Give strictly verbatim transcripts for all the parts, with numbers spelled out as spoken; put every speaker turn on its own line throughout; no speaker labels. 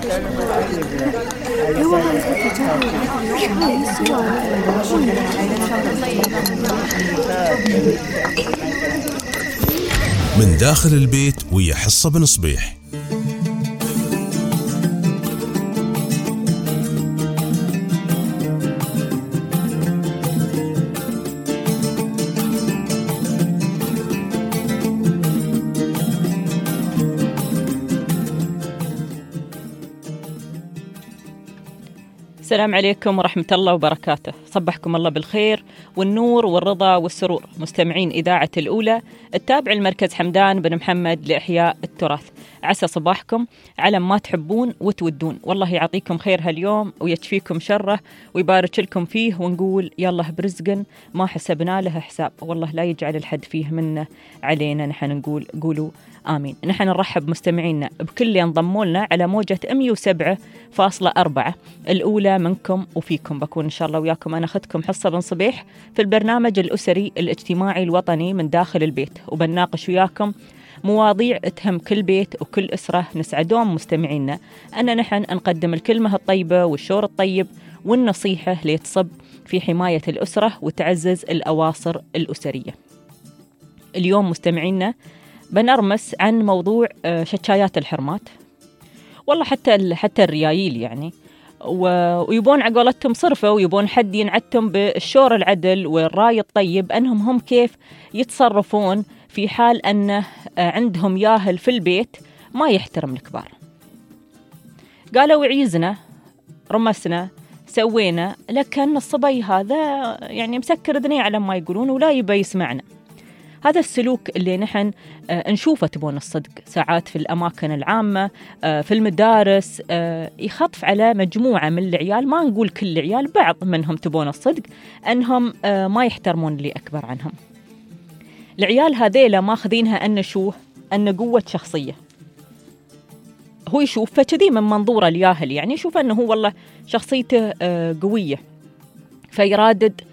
من داخل البيت ويا حصة بن صبيح.
السلام عليكم ورحمة الله وبركاته. صبحكم الله بالخير والنور والرضا والسرور مستمعين إذاعة الأولى التابع المركز حمدان بن محمد لإحياء التراث. عسى صباحكم على ما تحبون وتودون، والله يعطيكم خير هاليوم ويكفيكم شره ويبارك لكم فيه، ونقول يلا برزق ما حسبنا له حساب، والله لا يجعل الحد فيه منا علينا. نحن نقول قولوا آمين. نحن نرحب مستمعينا بكل اللي انضموا لنا على موجة مية وسبعة فاصلة أربعة الأولى منكم وفيكم. بكون إن شاء الله وياكم أنا أخذكم حصة بن صبيح في البرنامج الأسري الاجتماعي الوطني من داخل البيت، وبنناقش وياكم مواضيع تهم كل بيت وكل أسرة. نسعدهم مستمعينا أن نحن نقدم الكلمة الطيبة والشور الطيب والنصيحة ليتصب في حماية الأسرة وتعزز الأواصر الأسرية. اليوم مستمعينا بنرمس عن موضوع شكايات الحرمات، والله حتى حتى الريايل يعني، ويبون عقولتهم صرفة، ويبون حد ينعتهم بالشور العدل والراي الطيب أنهم هم كيف يتصرفون في حال أن عندهم ياهل في البيت ما يحترم الكبار. قالوا عيزنا رمسنا سوينا، لكن الصبي هذا يعني مسكر ذنيه على ما يقولون ولا يبي يسمعنا. هذا السلوك اللي نحن نشوفه تبون الصدق ساعات في الأماكن العامة، في المدارس، يخطف على مجموعة من العيال، ما نقول كل العيال، بعض منهم تبون الصدق أنهم ما يحترمون اللي أكبر عنهم. العيال هذيلا ماخذينها أن شو أن قوة شخصية، هو يشوف فكذي من منظور الياهل، يعني يشوف أنه هو والله شخصيته قوية، فيرادد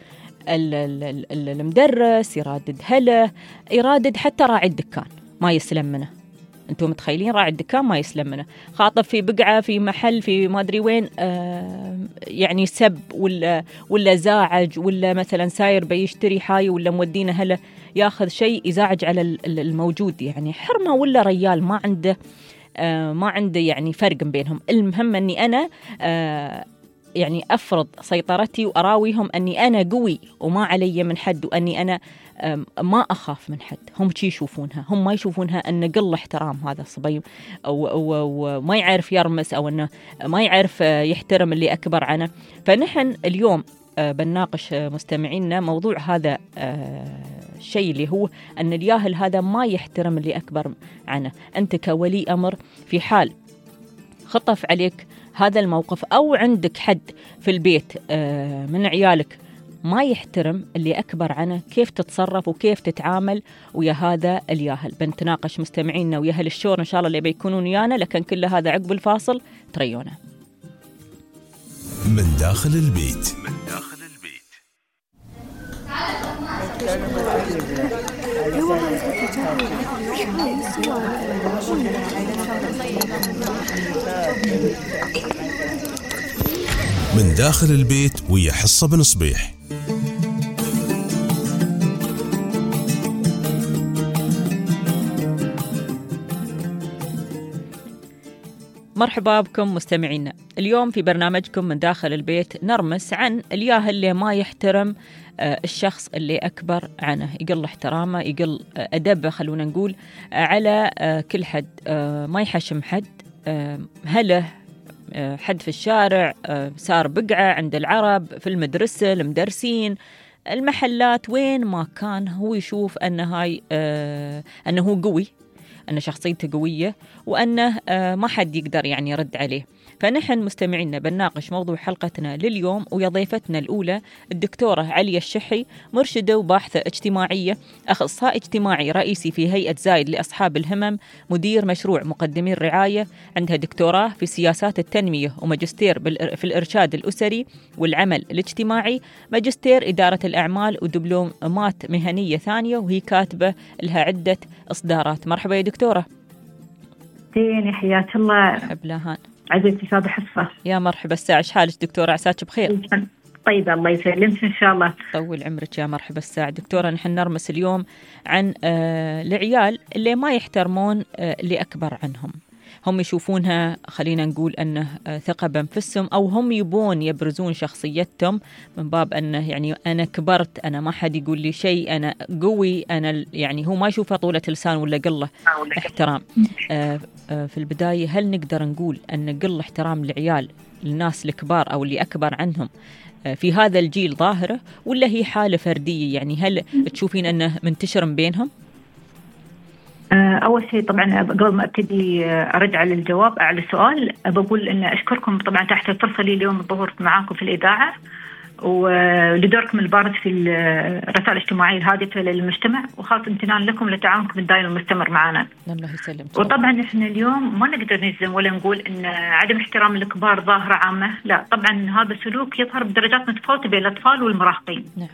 المدرس، يرادد هله، يرادد حتى راعي الدكان ما يسلم منه. انتم متخيلين راعي الدكان ما يسلم منه، خاطب في بقعة في محل في ما ادري وين، آه يعني سب ولا ولا زاعج، ولا مثلا ساير بيشتري حاي ولا مودينه هله ياخذ شيء يزاعج على الموجود، يعني حرمه ولا ريال ما عنده آه ما عنده يعني فرق بينهم. المهم اني انا آه يعني أفرض سيطرتي وأراويهم أني أنا قوي وما علي من حد، وأني أنا ما أخاف من حد. هم شي يشوفونها، هم ما يشوفونها أن قل احترام هذا الصبي وما يعرف يرمس، أو أنه ما يعرف يحترم اللي أكبر عنه. فنحن اليوم بنناقش مستمعينا موضوع هذا الشيء اللي هو أن الياهل هذا ما يحترم اللي أكبر عنه. أنت كولي أمر في حال خطف عليك هذا الموقف، أو عندك حد في البيت من عيالك ما يحترم اللي أكبر عنه، كيف تتصرف وكيف تتعامل ويا هذا الياهل؟ بنتناقش مستمعينا ويا أهل الشور إن شاء الله اللي بيكونون ويانا، لكن كل هذا عقب الفاصل تريونا.
من داخل البيت. من داخل البيت. من داخل البيت ويا حصة بن صبيح.
مرحبا بكم مستمعينا. اليوم في برنامجكم من داخل البيت نرمس عن الياهل اللي ما يحترم الشخص اللي أكبر عنه، يقل احترامه، يقل أدبه، خلونا نقول على كل حد، ما يحشم حد، هله حد في الشارع، صار بقعة عند العرب، في المدرسة، المدرسين، المحلات، وين ما كان هو يشوف أن هاي أنه هو قوي، أن شخصيته قوية، وأنه ما حد يقدر يعني يرد عليه. فنحن مستمعينا بنناقش موضوع حلقتنا لليوم ويا ضيفتنا الأولى الدكتورة عليا الشحي، مرشدة وباحثة اجتماعية، أخصائي اجتماعي رئيسي في هيئة زايد لأصحاب الهمم، مدير مشروع مقدمي الرعاية، عندها دكتوراه في سياسات التنمية وماجستير في الإرشاد الأسري والعمل الاجتماعي، ماجستير إدارة الأعمال ودبلومات مهنية ثانية، وهي كاتبة لها عدة إصدارات. مرحبا يا دكتورة.
زين، حياك الله.
مرحبا لهان.
عزيزتي أستاذة حصة.
يا مرحبا الساعة، ايش حالك دكتورة؟ عساك بخير؟
طيب الله يسلمك إن شاء الله.
طول عمرك. يا مرحبا الساعة دكتورة، نحن نرمس اليوم عن آه العيال اللي ما يحترمون آه اللي أكبر عنهم. هم يشوفونها خلينا نقول أنه آه ثقة بأنفسهم، أو هم يبون يبرزون شخصيتهم من باب أنه يعني أنا كبرت، أنا ما حد يقول لي شيء، أنا قوي، أنا يعني هو ما يشوفها طولة لسان ولا قلة احترام. آه آه في البداية هل نقدر نقول أن قل احترام العيال الناس الكبار أو اللي أكبر عنهم في هذا الجيل ظاهرة، ولا هي حالة فردية؟ يعني هل تشوفين أنه منتشر بينهم؟
أول شيء طبعا قبل ما أبتدي أرجع للجواب على السؤال، بقول أن أشكركم طبعا تحت الفرصة لي اليوم الظهور معاكم في الإذاعة، ولدوركم البارز في الرسائل الاجتماعية الهادفة للمجتمع، وخاصة امتنان لكم لتعاونكم الدائم المستمر معنا.
الله يسلمك.
وطبعا احنا اليوم ما نقدر نجزم ولا نقول ان عدم احترام الكبار ظاهرة عامة، لا طبعا هذا السلوك يظهر بدرجات متفاوتة بين الأطفال والمراهقين. نعم.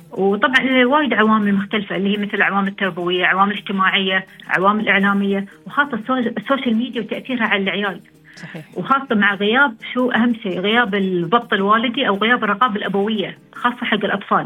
وطبعا وايد عوامل مختلفة اللي هي مثل العوامل التربوية، عوامل اجتماعية، عوامل إعلامية، وخاصة السوشيال ميديا وتأثيرها على العيال. صحيح. وخاصة مع غياب شو أهم شيء، غياب الضبط الوالدي أو غياب الرقابة الأبوية خاصة حق الأطفال.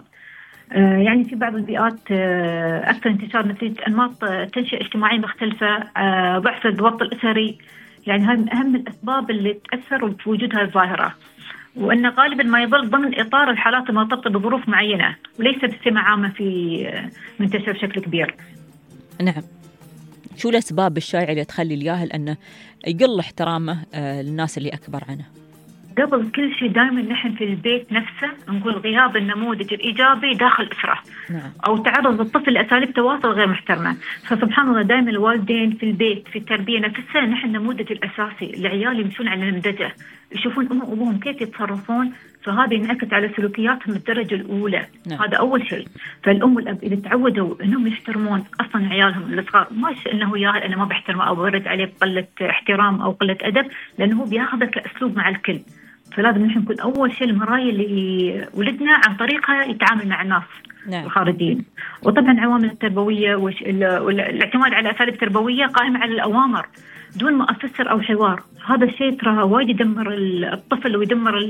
آه يعني في بعض البيئات آه أكثر انتشار نتيجة أنماط آه تنشئة اجتماعية مختلفة، آه ضعف الضبط الأسري، يعني هاي من أهم الأسباب اللي تأثر بوجود هذه الظاهرة، وأن غالبا ما يظل ضمن إطار الحالات المرتبطة بظروف معينة وليس بسمة عامة في آه منتشر بشكل كبير.
نعم. شو الأسباب الشائعة اللي تخلي الياهل أنه يقل احترامه آه للناس اللي أكبر عنه؟
قبل كل شيء دائما نحن في البيت نفسه نقول غياب النموذج الإيجابي داخل الأسرة. نعم. أو تعرض الطفل لأساليب تواصل غير محترمة، فسبحان الله دائما الوالدين في البيت في التربية نفسها نحن النموذج الأساسي. العيال يمشون على النمذجة، يشوفون أمهم وأبوهم كيف يتصرفون، فهذا ينعكس على سلوكياتهم الدرجة الأولى. نعم. هذا أول شيء. فالأم والأب إذا تعودوا إنهم يحترمون أصلا عيالهم الصغار، مش إنه يا أنا ما بحترمه أو برد عليه بقلة احترام أو قلة أدب، لأنه بياخذه كأسلوب مع الكل. فلازم نحن نكون أول شيء المراية اللي ولدنا عن طريقها يتعامل مع الناس. نعم. الخارجيين. وطبعا عوامل التربوية والاعتماد على أساليب تربوية قائمة على الأوامر دون ما أفسر أو حوار، هذا الشيء ترى وايد يدمر الطفل ويدمر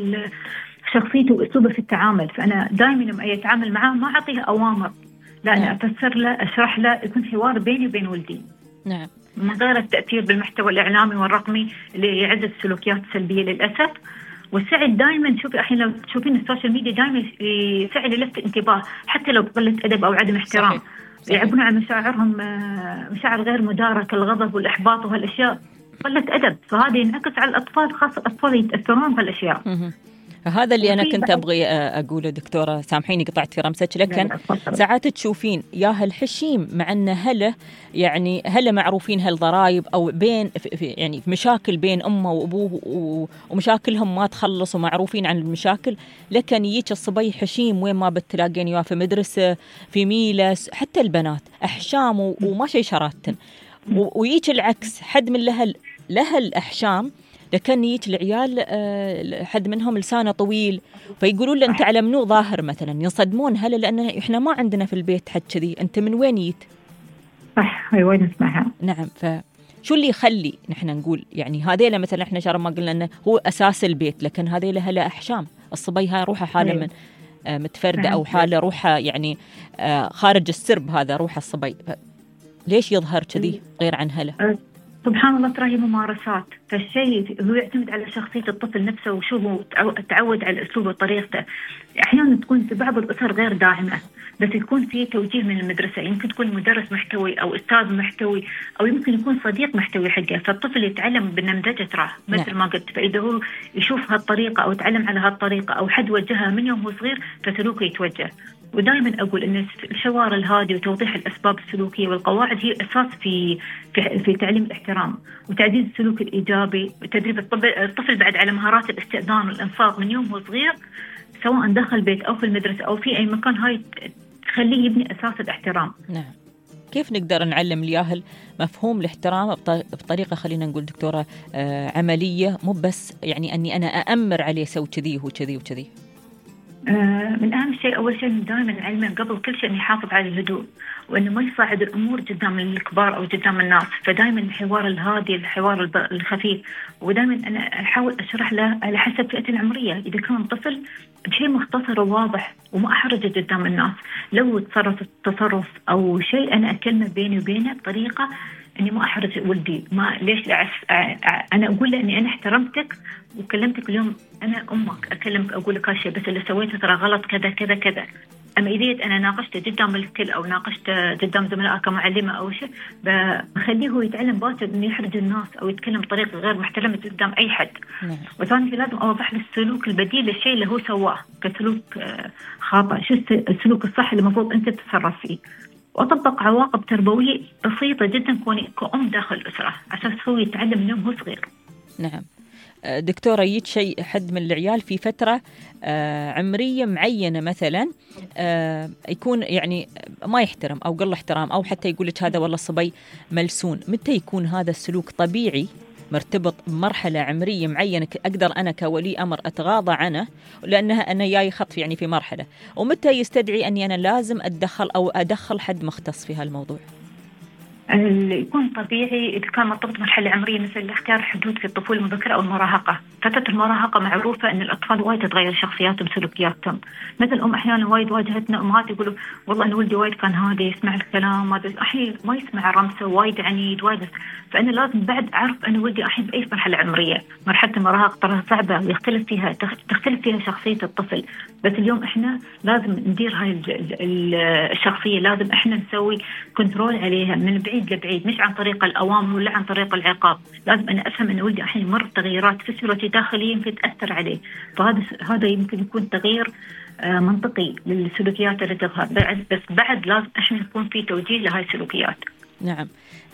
شخصيته وأسلوبه في التعامل. فأنا دائما لما يتعامل معاه ما أعطيه أوامر، لا أنا أفسر له، أشرح له، يكون حوار بيني وبين ولدي. نعم. من غير التأثير بالمحتوى الإعلامي والرقمي اللي يعزز السلوكيات السلبية للأسف. والسعي دائما شوفي الحين لو تشوفين السوشيال ميديا دائما يسعي للفت انتباه حتى لو بقلة أدب أو عدم احترام. يعبون على مشاعرهم، مشاعر غير مداركة، الغضب والإحباط وهالأشياء قلة أدب، فهذا ينعكس على الأطفال، خاصة الأطفال يتأثرون بهالأشياء.
هذا اللي أنا كنت أبغي أقوله دكتورة، سامحيني قطعت في رمسك، لكن ساعات تشوفين ياهل حشيم مع أن هلا يعني هلا معروفين هالضرايب أو بين في يعني في مشاكل بين أمه وأبوه ومشاكلهم ما تخلص ومعروفين عن المشاكل، لكن يجيك الصبي حشيم وين ما بتلاقين يا في مدرسة في ميلس، حتى البنات أحشام وما شيء شراتن، ويجيك العكس حد من لهال لهال أحشام لكن يجيك العيال حد منهم لسانه طويل، فيقولون له أنت على منو ظاهر مثلا، ينصدمون هلا لأن إحنا ما عندنا في البيت حد كذي، أنت من وين جيت؟
صح، هاي وين نسمعها.
نعم. فشو اللي يخلي نحن نقول يعني هذيلا مثلا إحنا شرم ما قلنا أنه هو أساس البيت، لكن هذيلا هلا أحشام الصبي هاي روحه حالة من متفردة أو حالة روحه يعني خارج السرب، هذا روح الصبي، ليش يظهر كذي غير عن هلا؟
سبحان الله ترى هي ممارسات، فالشيء هو يعتمد على شخصية الطفل نفسه وشو هو تعود على أسلوبه وطريقته. أحيانا تكون في بعض الأسر غير داعمة، بس يكون في توجيه من المدرسة، يمكن تكون مدرس محتوي أو أستاذ محتوي أو يمكن يكون صديق محتوي حقه، فالطفل يتعلم بالنمذجة ترى مثل نعم. ما قلت، فإذا هو يشوف هالطريقة أو يتعلم على هالطريقة أو حد وجهها من يوم هو صغير فسلوكه يتوجه. ودائما أقول أن الحوار الهادي وتوضيح الأسباب السلوكية والقواعد هي أساس في في, في تعليم الاحترام وتعزيز السلوك الإيجابي وتدريب الطفل بعد على مهارات الاستئذان والإنصات من يوم هو صغير، سواء داخل البيت أو في المدرسة أو في أي مكان، هاي تخليه يبني أساس الاحترام.
نعم. كيف نقدر نعلم الياهل مفهوم الاحترام بطريقة خلينا نقول دكتورة آه عملية، مو بس يعني أني أنا أأمر عليه سوي كذي وكذي وكذي؟
آه من أهم شيء أول شيء دائما نعلمه قبل كل شيء إنه يحافظ على الهدوء، وإنه ما يصعد الأمور قدام الكبار أو قدام الناس. فدائما الحوار الهادي، الحوار الخفيف، ودائما أنا أحاول أشرح له على حسب فئته العمرية. إذا كان طفل بشيء مختصر وواضح وما أحرجه قدام الناس. لو تصرف تصرف أو شيء أنا أكلمه بيني وبينه بطريقة إني ما أحرج ولدي. ما ليش لعس أنا أقول له إني أنا احترمتك وكلمتك اليوم، أنا أمك أكلمك أقول لك هالشيء، بس اللي سويته ترى غلط كذا كذا كذا. أما إذا أنا ناقشته قدام الكل أو ناقشته قدام زملائه كمعلمة أو شيء، بخليه هو يتعلم باكر إنه يحرج الناس أو يتكلم بطريقة غير محترمة قدام أي حد. نعم. وثاني شيء لازم أوضح له السلوك البديل للشيء اللي هو سواه كسلوك خاطئ، شو السلوك الصح اللي المفروض أنت تتصرف فيه، وأطبق عواقب تربوية بسيطة جدا كوني كأم داخل الأسرة عشان هو يتعلم من يوم هو صغير.
نعم دكتورة، يجي شيء حد من العيال في فترة عمرية معينة مثلا يكون يعني ما يحترم أو قل احترام، أو حتى يقول لك هذا والله الصبي ملسون، متى يكون هذا السلوك طبيعي مرتبط بمرحلة عمرية معينة أقدر أنا كولي أمر أتغاضى عنه لأنها أنا جاي خطف يعني في مرحلة، ومتى يستدعي أني أنا لازم أتدخل أو أدخل حد مختص في هالموضوع؟
اللي يكون طبيعي إذا كان مرتبط بمرحلة عمرية مثل اختيار الحدود في الطفولة المبكرة أو المراهقة. فترة المراهقة معروفة أن الأطفال وايد تتغير شخصياتهم وسلوكياتهم. مثل أم أحيانا وايد واجهتنا أمهات يقولوا والله أنا ولدي وايد كان هادي يسمع الكلام، أحيانا ما يسمع رمسة، وايد عنيد وايد. فأنا لازم بعد أعرف أن ولدي أحب أي مرحلة عمرية. مرحلة المراهقة ترى صعبة ويختلف فيها تختلف فيها شخصية الطفل، بس اليوم إحنا لازم ندير هاي الشخصية، لازم إحنا نسوي كنترول عليها من بعيد لبعيد، مش عن طريق الأوامر ولا عن طريق العقاب. لازم أنا أفهم أن ولدي الحين مر تغييرات فسيولوجية داخلية يمكن تأثر عليه، فهذا هذا يمكن يكون تغيير منطقي للسلوكيات اللي تظهر، بس بعد لازم إحنا نكون في توجيه لهاي السلوكيات.
نعم.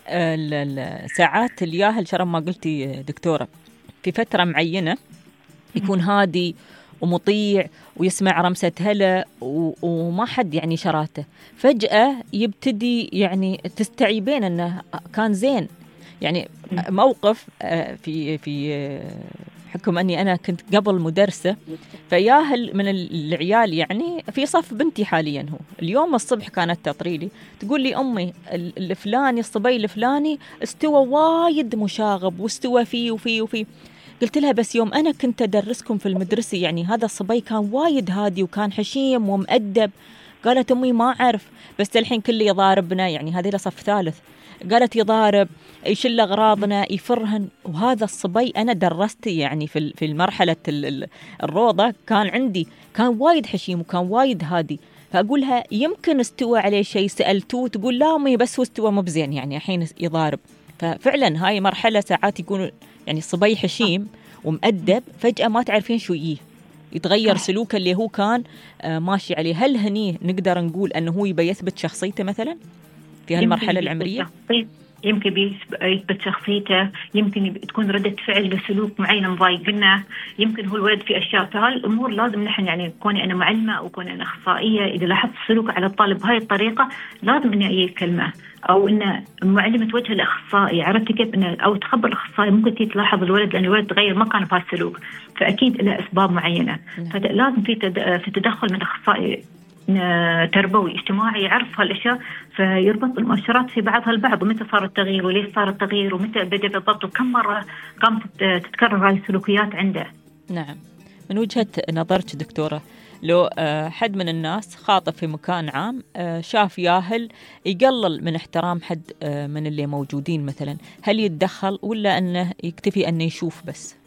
ساعات الياهل شرم ما قلتي دكتورة في فترة معينة يكون هادي ومطيع ويسمع رمسة هلا وما حد يعني شراته، فجأة يبتدي يعني تستعيبين أنه كان زين. يعني موقف في في حكم أني أنا كنت قبل مدرسة، فياهل من العيال يعني في صف بنتي حاليا، هو اليوم الصبح كانت تطريلي تقول لي أمي الفلاني الصبي الفلاني استوى وايد مشاغب واستوى فيه وفيه وفيه. قلت لها بس يوم أنا كنت أدرسكم في المدرسة يعني هذا الصبي كان وايد هادي وكان حشيم ومؤدب. قالت أمي ما أعرف، بس الحين كله يضاربنا، يعني هذه لصف ثالث. قالت يضارب يشل أغراضنا يفرهن، وهذا الصبي أنا درستي يعني في في المرحلة الروضة كان عندي كان وايد حشيم وكان وايد هادي. فأقولها يمكن استوى عليه شيء سألتوه، تقول لا أمي بس هو استوى مو بزين يعني الحين يضارب. ففعلا هاي مرحلة ساعات يكون يعني صبي حشيم ومؤدب فجأة ما تعرفين شو يجيه، يتغير سلوكه اللي هو كان آه ماشي عليه. هل هني نقدر نقول أنه هو يبي يثبت شخصيته مثلا في هالمرحلة العمرية؟
يمكن يثبت شخصيته، يمكن تكون ردة فعل لسلوك معين مضايقنا، يمكن هو الولد في أشياء. فهاي الأمور لازم نحن يعني كوني أنا معلمة أو كوني أنا أخصائية إذا لاحظت سلوك على الطالب بهاي الطريقة لازم إني أي كلمة أو إن معلمة توجه الأخصائي. عرفتي كيف إن أو تخبر الأخصائي ممكن تلاحظ الولد لأن الولد تغير ما كان بهذا السلوك، فأكيد له أسباب معينة. فلازم في في تدخل من أخصائي تربوي اجتماعي يعرف هالاشياء، فيربط المؤشرات في بعضها البعض، ومتى صار التغيير وليش صار التغيير ومتى بدا بالضبط وكم مره قامت تتكرر هاي السلوكيات عنده.
نعم. من وجهة نظرك دكتورة، لو حد من الناس خاطب في مكان عام شاف ياهل يقلل من احترام حد من اللي موجودين مثلا، هل يتدخل ولا انه يكتفي انه يشوف بس؟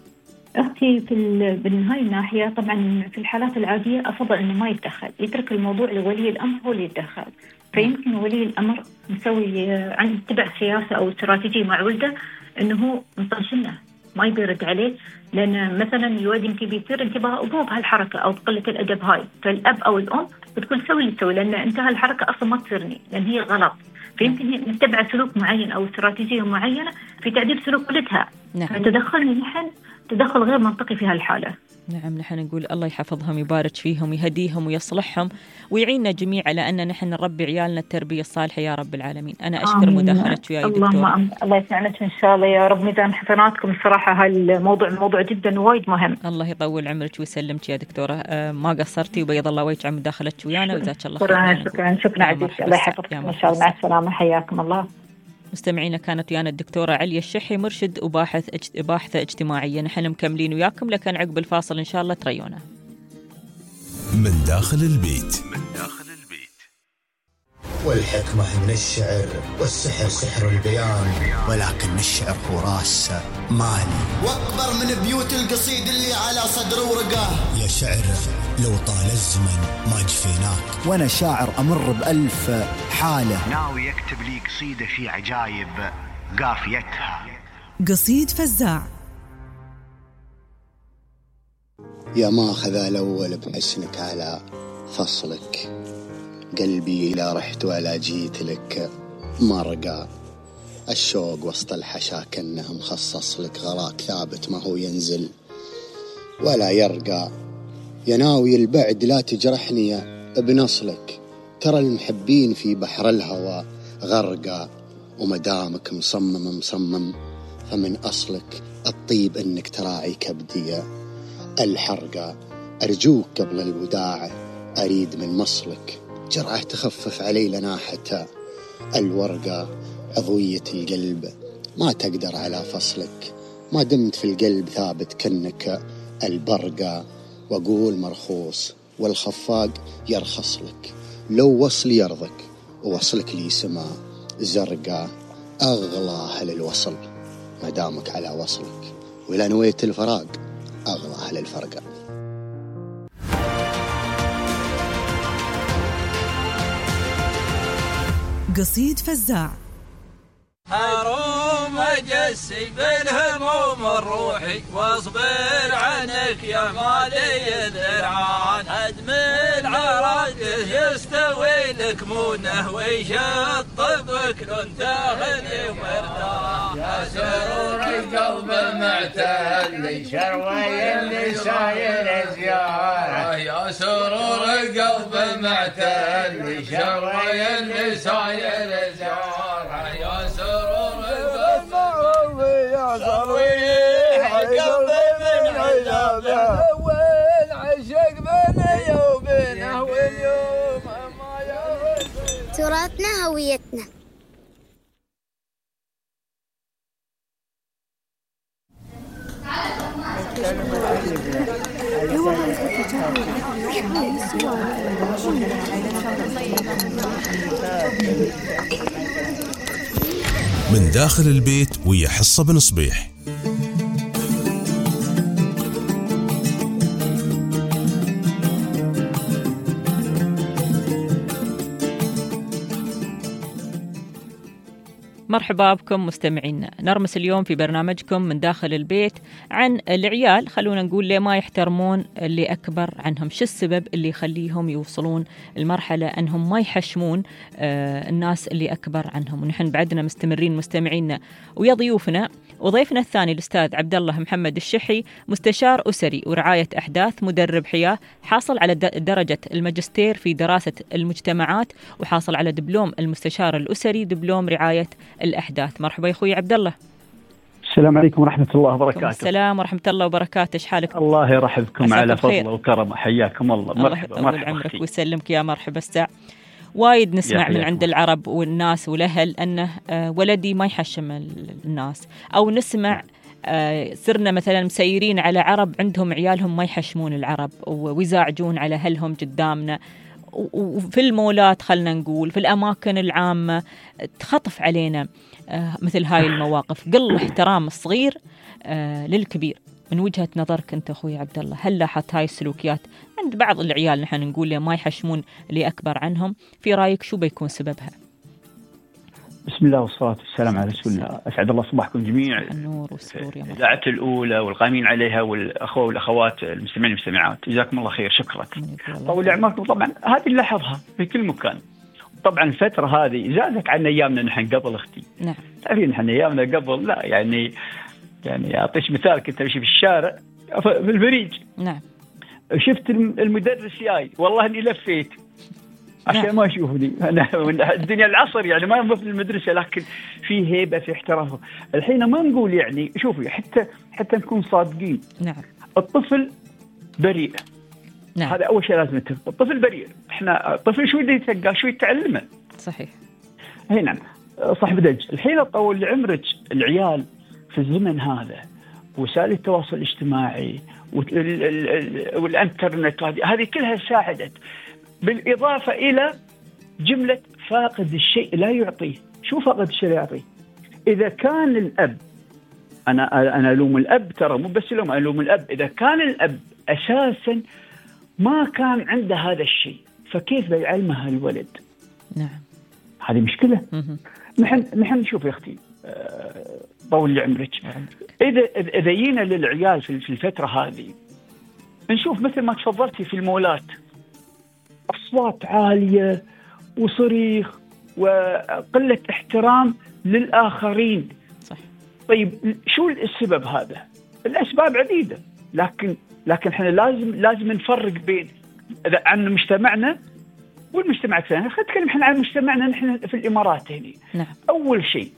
أختي في بالنهاية الناحية طبعا في الحالات العادية أفضل إنه ما يتدخل، يترك الموضوع لولي الأمر هو اللي يتدخل. فيمكن ولي الأمر مسوي عنده تبع سياسة أو استراتيجية مع ولده إنه هو مطنشنه ما يرد عليه، لأن مثلا الولد يمكن بيصير انتباه أبوه بهالحركة أو بقلة الأدب هاي، فالأب أو الأم بتكون سوي اللي تسوي لأن أنت هالحركة أصلا ما تصيرني لأن هي غلط. فيمكن هي متبع سلوك معين أو استراتيجية معينة في تعديل سلوك ولدها. نعم. فتدخلنا نحن تدخل غير منطقي في هالحالة.
نعم، نحن نقول الله يحفظهم، يبارك فيهم، يهديهم ويصلحهم، ويعيننا جميع على أن نحن نربي عيالنا التربية الصالحة يا رب العالمين. أنا أشكر مداخلتك وياي دكتورة.
اللهم الله يسعدك إن شاء الله يا رب، ميزان حسناتكم. الصراحة هالموضوع موضوع جدا وايد مهم.
الله يطول عمرك ويسلمك يا دكتورة، آه ما قصرتي وبيض الله وجهك عن مداخلتك ويانا، وجزاك الله خير.
شكرا شكرا شكرا عزيزي، الله يحفظك إن شاء الله. مع السلامة، حياكم الله.
مستمعينا، كانت ويانا الدكتورة عليا الشحي، مرشد وباحث باحثة اجتماعية. نحن مكملين وياكم، لكن عقب الفاصل إن شاء الله تريونا.
من داخل البيت.
من داخل البيت.
والحكمة من الشعر، والسحر سحر البيان، ولكن الشعر هو راس مالي، واكبر من بيوت القصيد اللي على صدر ورقه. يا شعر لو طال الزمن ما جفيناك، وانا شاعر امر بألف حالة،
ناوي يكتب لي قصيدة في عجايب قافيتها.
قصيد فزاع.
يا ماخذ الأول بحسنك على فصلك، قلبي لا رحت ولا جيت لك مرقى، الشوق وسط الحشا كأنه مخصص لك، غراك ثابت ما هو ينزل ولا يرقى. يا ناوي البعد لا تجرحني يا ابن أصلك، ترى المحبين في بحر الهوى غرقى، ومدامك مصمم مصمم فمن أصلك الطيب إنك تراعي كبدي الحرقة. أرجوك قبل الوداع أريد من مصلك جرعة تخفف علي لناحة الورقة، عضوية القلب ما تقدر على فصلك، ما دمت في القلب ثابت كأنك البرقة. وأقول مرخوص والخفاق يرخص لك، لو وصل يرضك ووصلك لي سما زرقاء. أغلى أهل الوصل ما دامك على وصلك، وإلى نويت الفراق أغلى أهل الفرقة.
قصيد فزاع.
هروم أجسي بالهموم الروحي، واصبر عنك يا مالي ذرعان، هدم العراقه يستوي لك مونه، ويشطبك لون تاخذي مرتاح.
يا سرور القلب معتل شروي اللي صاير زيارة،
يا سرور القلب معتل شروي اللي صاير زيارة، يا سرور القلب يا صريح قلبي من عذابه، والعشق بيني وبينه واليوم ما يرد.
تراثنا هويتنا.
من داخل البيت ويا حصة بن صبيح.
مرحبا بكم مستمعينا. نرمس اليوم في برنامجكم من داخل البيت عن العيال، خلونا نقول ليه ما يحترمون اللي أكبر عنهم، شو السبب اللي يخليهم يوصلون المرحلة أنهم ما يحشمون آه الناس اللي أكبر عنهم. ونحن بعدنا مستمرين مستمعينا ويا ضيوفنا. وضيفنا الثاني الأستاذ عبد الله محمد الشحي، مستشار أسري ورعاية أحداث، مدرب حياة، حاصل على درجة الماجستير في دراسة المجتمعات، وحاصل على دبلوم المستشار الأسري، دبلوم رعاية الأحداث. مرحبا يا أخوي عبد الله.
السلام عليكم ورحمة الله وبركاته.
السلام ورحمة الله وبركاته. إيش حالك؟
الله يرحبكم على فضله وكرمه، حياكم الله.
مرحبا. الله يطول عمرك ويسلمك يا مرحبا. الساعة وايد نسمع من عند العرب والناس والأهل أنه ولدي ما يحشم الناس، أو نسمع صرنا مثلا مسيرين على عرب عندهم عيالهم ما يحشمون العرب ويزاعجون على أهلهم قدامنا، وفي المولات خلنا نقول في الأماكن العامة تخطف علينا مثل هاي المواقف. قل احترام الصغير للكبير. من وجهة نظرك أنت أخوي عبد الله، هل لاحظت هاي السلوكيات عند بعض العيال نحن نقول ما يحشمون اللي أكبر عنهم؟ في رأيك شو بيكون سببها؟
بسم الله والصلاة والسلام على رسول الله. أسعد الله صباحكم جميع.
النور والسرور يا مرحبا.
الإذاعة الأولى والقائمين عليها والأخوة والأخوات المستمعين والمستمعات، جزاكم الله خير. شكرا. طول عمركم. طبعا هذه نلاحظها في كل مكان. طبعا الفترة هذه زادت عن أيامنا نحن قبل أختي.
نعم.
تعرفين نحن أيامنا قبل لا يعني يعني أعطيش مثال، كنت أمشي في الشارع في البريج.
نعم.
شفت المدرس جاي، والله اني لفيت عشان نعم. ما اشوفني انا الدنيا العصر يعني ما في المدرسه، لكن في هيبه في احترام. الحين ما نقول يعني شوفي حتى حتى نكون صادقين.
نعم.
الطفل بريء.
نعم.
هذا اول شيء لازم نتفق. الطفل بريء، احنا الطفل شو بده يتلقى، شو يتعلمه.
صحيح.
هي نعم صح بدج. الحين طول عمرك العيال في الزمن هذا وسائل التواصل الاجتماعي والانترنت هذه كلها ساعدت، بالإضافة إلى جملة فاقد الشيء لا يعطيه. شو فاقد الشيء لا يعطيه؟ إذا كان الأب، أنا أنا ألوم الأب، ترى مو بس لوم، ألوم الأب. إذا كان الأب أساساً ما كان عنده هذا الشيء، فكيف بيعلمه الولد؟
نعم.
هذه مشكلة. نحن نحن نشوف يا أختي طول لي عمرك، إذا إذا جينا للعيال في الفترة هذه نشوف مثل ما تفضلتي في المولات أصوات عالية وصريخ وقلة احترام للآخرين.
صح.
طيب شو السبب هذا؟ الأسباب عديدة، لكن لكن احنا لازم لازم نفرق بين عن مجتمعنا والمجتمع الثاني. خلينا نتكلم احنا عن مجتمعنا نحن في الإمارات هنا.
نعم.
أول شيء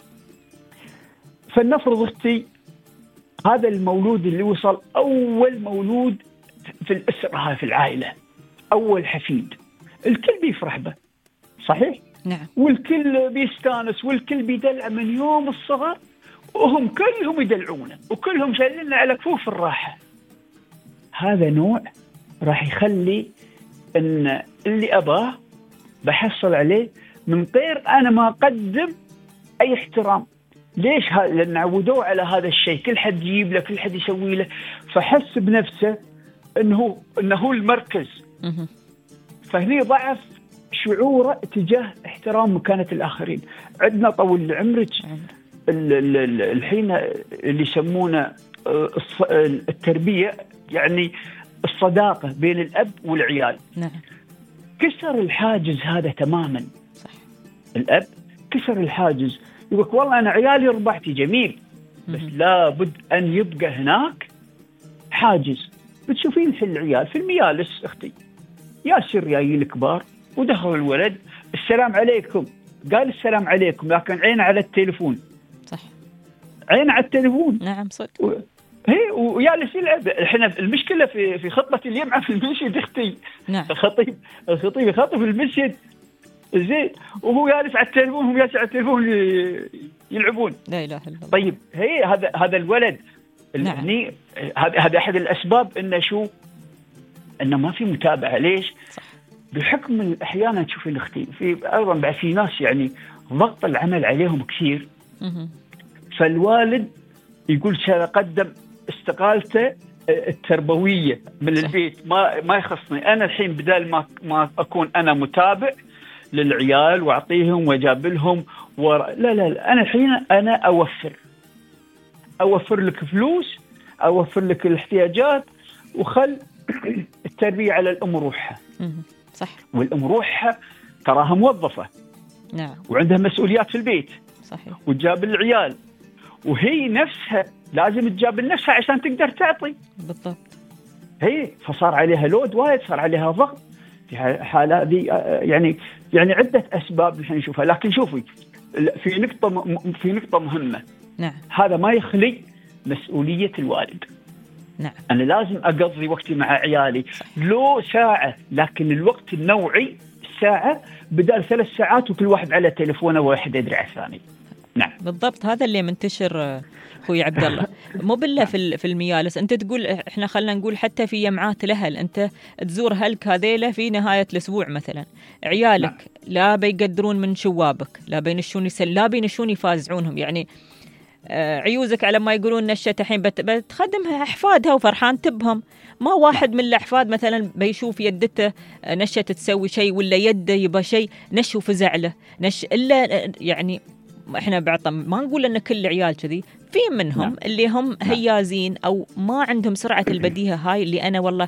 فلنفرض اختي هذا المولود اللي وصل أول مولود في الأسرة في العائلة، أول حفيد، الكل بيفرح به صحيح؟
نعم.
والكل بيستانس والكل بيدلع من يوم الصغر، وهم كلهم يدلعونه وكلهم شايلين على كفوف الراحة. هذا نوع راح يخلي إن اللي أباه بحصل عليه من غير أنا ما أقدم أي احترام. ليش؟ لأن عودوه على هذا الشيء، كل حد يجيب له، كل حد يسوي له، فحس بنفسه إنه إنه المركز. فهني ضعف شعوره تجاه احترام مكانة الآخرين. عندنا طول عمرك الحين اللي يسمونه التربية، يعني الصداقة بين الأب والعيال.
نعم.
كسر الحاجز هذا تماما.
صح.
الأب كسر الحاجز، يقولك والله أنا عيالي ربحتي جميل، بس لابد أن يبقى هناك حاجز. بتشوفين الحين العيال في الميالس أختي ياسر جايين الكبار ودخلوا الولد السلام عليكم، قال السلام عليكم، لكن عينه على التليفون.
صح.
عينه على التليفون.
نعم صدق.
و... هي ويالس يلعب. احنا المشكله في في خطبه الجمعه في المسجد اختي.
نعم.
الخطيب الخطيب يخطب في المسجد زين وهو جالس على التليفون، هم جالس على التليفون يلعبون.
لا اله الا الله.
طيب هي هذا هذا الولد.
نعم.
هني هذا احد الاسباب انه شو انه ما في متابعه. ليش؟
صح.
بحكم احيانا تشوفي الاختي في ايضا بعد في ناس يعني ضغط العمل عليهم كثير.
مه.
فالوالد يقول سأقدم استقالته التربويه من
صح.
البيت، ما ما يخصني انا الحين، بدال ما ما اكون انا متابع للعيال واعطيهم واجابلهم ور... لا لا لا انا الحين انا اوفر اوفر لك فلوس، اوفر لك الاحتياجات، وخل التربيه على الام روحها.
صح.
والام روحها تراها موظفه.
نعم.
وعندها مسؤوليات في البيت.
صحيح.
وتجاب العيال، وهي نفسها لازم تجاب نفسها عشان تقدر تعطي.
بالضبط.
هي فصار عليها لود وايد، صار عليها ضغط في حالة دي. يعني يعني عدة أسباب نحن نشوفها. لكن شوفي في نقطة في نقطة مهمة.
نعم.
هذا ما يخلي مسؤولية الوالد.
نعم.
أنا لازم أقضي وقتي مع عيالي لو ساعة، لكن الوقت النوعي ساعة بدل ثلاث ساعات وكل واحد على تليفونه وواحد يدري على الثاني. نعم
بالضبط. هذا اللي منتشر اخوي عبد الله. مو بالله في في الميالس، انت تقول احنا خلينا نقول حتى في جمعات الاهل، انت تزور هلك هذيله في نهايه الاسبوع مثلا، عيالك لا بيقدرون من شوابك، لا بينشون يسل لا بينشون يفازعونهم. يعني آه عيوزك على ما يقولون نشت الحين بت بتخدمها احفادها وفرحان تبهم. ما واحد من الاحفاد مثلا بيشوف يدته نشت تسوي شيء ولا يده يبى شيء نش وفزع له نش الا. يعني احنا بعطا ما نقول ان كل العيال كذي، في منهم نعم. اللي هم هيازين او ما عندهم سرعه البديهه هاي اللي انا والله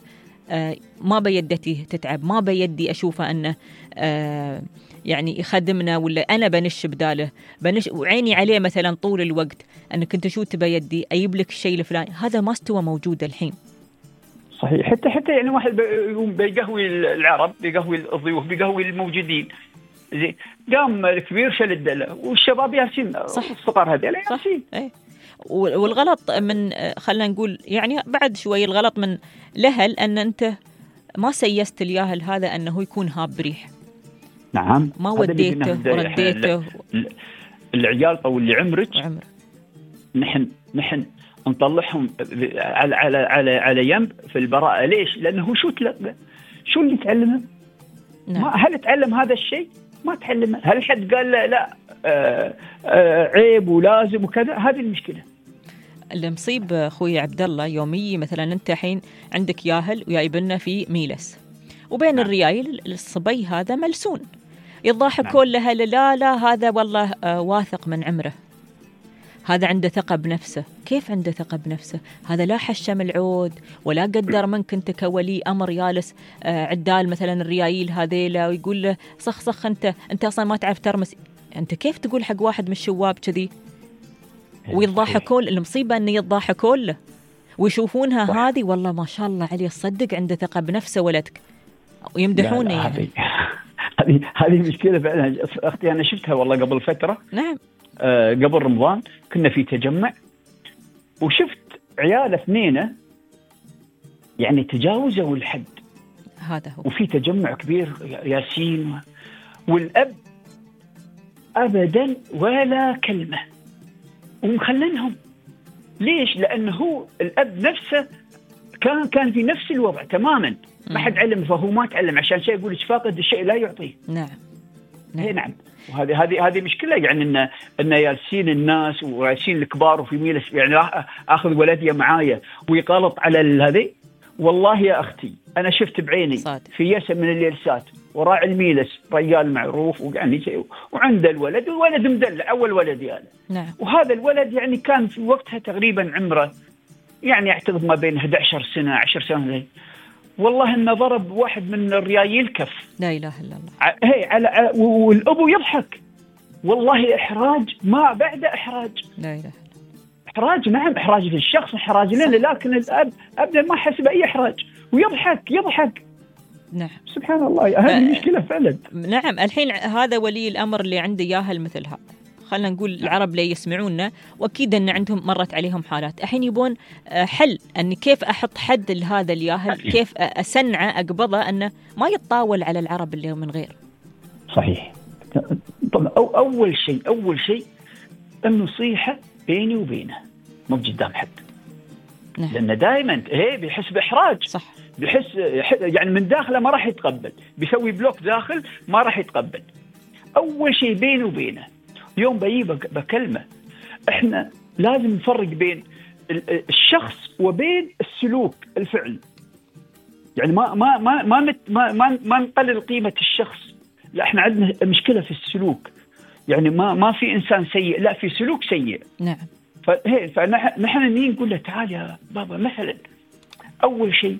آه ما بيدتي تتعب، ما بيدي أشوفه أنه آه يعني يخدمنا ولا أنا بنش بداله بنش وعيني عليه مثلا طول الوقت، أنك كنت شو تبى يدي أجيب لك الشيء الفلاني، هذا ما استوى موجود الحين.
صحيح. حتى حتى يعني واحد بيقهوي العرب، بيقهوي الضيوف، بيقهوي الموجودين، زين قام الكبير شل الدلة والشباب ياسين الصغار هذول ياسين.
ايه. والغلط من خلينا نقول يعني بعد شوي الغلط من الأهل أن أنت ما سيست الياهل هذا أنه يكون هاب بريح.
نعم.
ما وديته ورديته.
العيال أو اللي عمرك
عمر.
نحن نحن نطلعهم على على على على ينب في البراءة. ليش؟ لأنه شو تلقى؟ شو اللي تعلمه؟
نعم.
ما هل تعلم هذا الشيء؟ ما تعلمه. هل حد قال لا, لا آه آه عيب ولازم وكذا؟ هذه المشكلة.
المصيب أخوي عبد الله يومي مثلا أنت حين عندك ياهل ويايبنا في ميلس وبين نعم. الريايل الصبي هذا ملسون يضحكون نعم. لها لا لا هذا والله آه واثق من عمره، هذا عنده ثقة بنفسه. كيف عنده ثقة بنفسه؟ هذا لا حشم العود ولا قدر منك أنت كولي أمر يالس آه عدال مثلا الريايل هذيلا ويقول له صخ صخ أنت أنت أصلا ما تعرف ترمس. أنت كيف تقول حق واحد من الشواب كذي؟ ويضحكون. المصيبة أن يضحكون له ويشوفونها هذه والله ما شاء الله عليه صدق عنده ثقة بنفسه ولدك ويمدحونه. يعني
هذه هذه مشكلة فعلا أختي. أنا شفتها والله قبل فترة.
نعم.
آه قبل رمضان كنا في تجمع وشفت عيال اثنين يعني تجاوزوا الحد.
هذا هو.
وفي تجمع كبير ياسين والأب أبدا ولا كلمة ومخلنهم. ليش؟ لأنه هو الأب نفسه كان كان في نفس الوضع تماما، ما حد علم فهو ما تعلم عشان شيء يقول فاقد الشيء لا يعطيه.
نعم.
نعم. نعم. وهذه هذه هذه مشكلة يعني إن إن يالسين الناس ويالسين الكبار وفي ميلس يعني آخذ ولدي معايا ويقلط على هذه. والله يا أختي أنا شفت بعيني
صاد.
في يسم من الجلسات وراعي الميلس رجال معروف ويعني وعنده الولد والولد مدلع أول ولد يعني.
نعم.
وهذا الولد يعني كان في وقتها تقريبا عمره يعني أعتقد ما بين أحد عشر سنة عشر سنة. والله إنه ضرب واحد من الريايل كف.
لا إله إلا الله.
هي على والأبو يضحك. والله إحراج ما بعد إحراج.
لا إله.
إحراج. نعم إحراج في الشخص إحراج لنا، لكن الأب أبدا ما حس بأي إحراج ويضحك يضحك.
نعم.
سبحان الله. هذه المشكلة فعلا.
نعم. الحين هذا ولي الأمر اللي عنده ياهل مثل هذا خلنا نقول العرب اللي يسمعونا وأكيد أن عندهم مرت عليهم حالات الحين يبون حل أن كيف أحط حد لهذا الياهل، كيف أسنعه أقبضه أنه ما يتطاول على العرب اللي من غير.
صحيح. طبعا أو أول شيء أول شيء النصيحة بيني وبينه مو قدام حد.
نعم.
لأن دائما هي بيحس بإحراج.
صح.
بيحس يعني من داخله ما راح يتقبل، بيسوي بلوك داخل ما راح يتقبل. أول شيء بيني وبينه يوم بيجي بكلمة إحنا لازم نفرق بين الشخص وبين السلوك الفعل. يعني ما ما ما ما ما ما, ما نقلل قيمة الشخص، لا إحنا عندنا مشكلة في السلوك. يعني ما ما في إنسان سيء، لا في سلوك سيء.
نعم.
فهي فنحن نحن نقول له تعال يا بابا مثلا أول شيء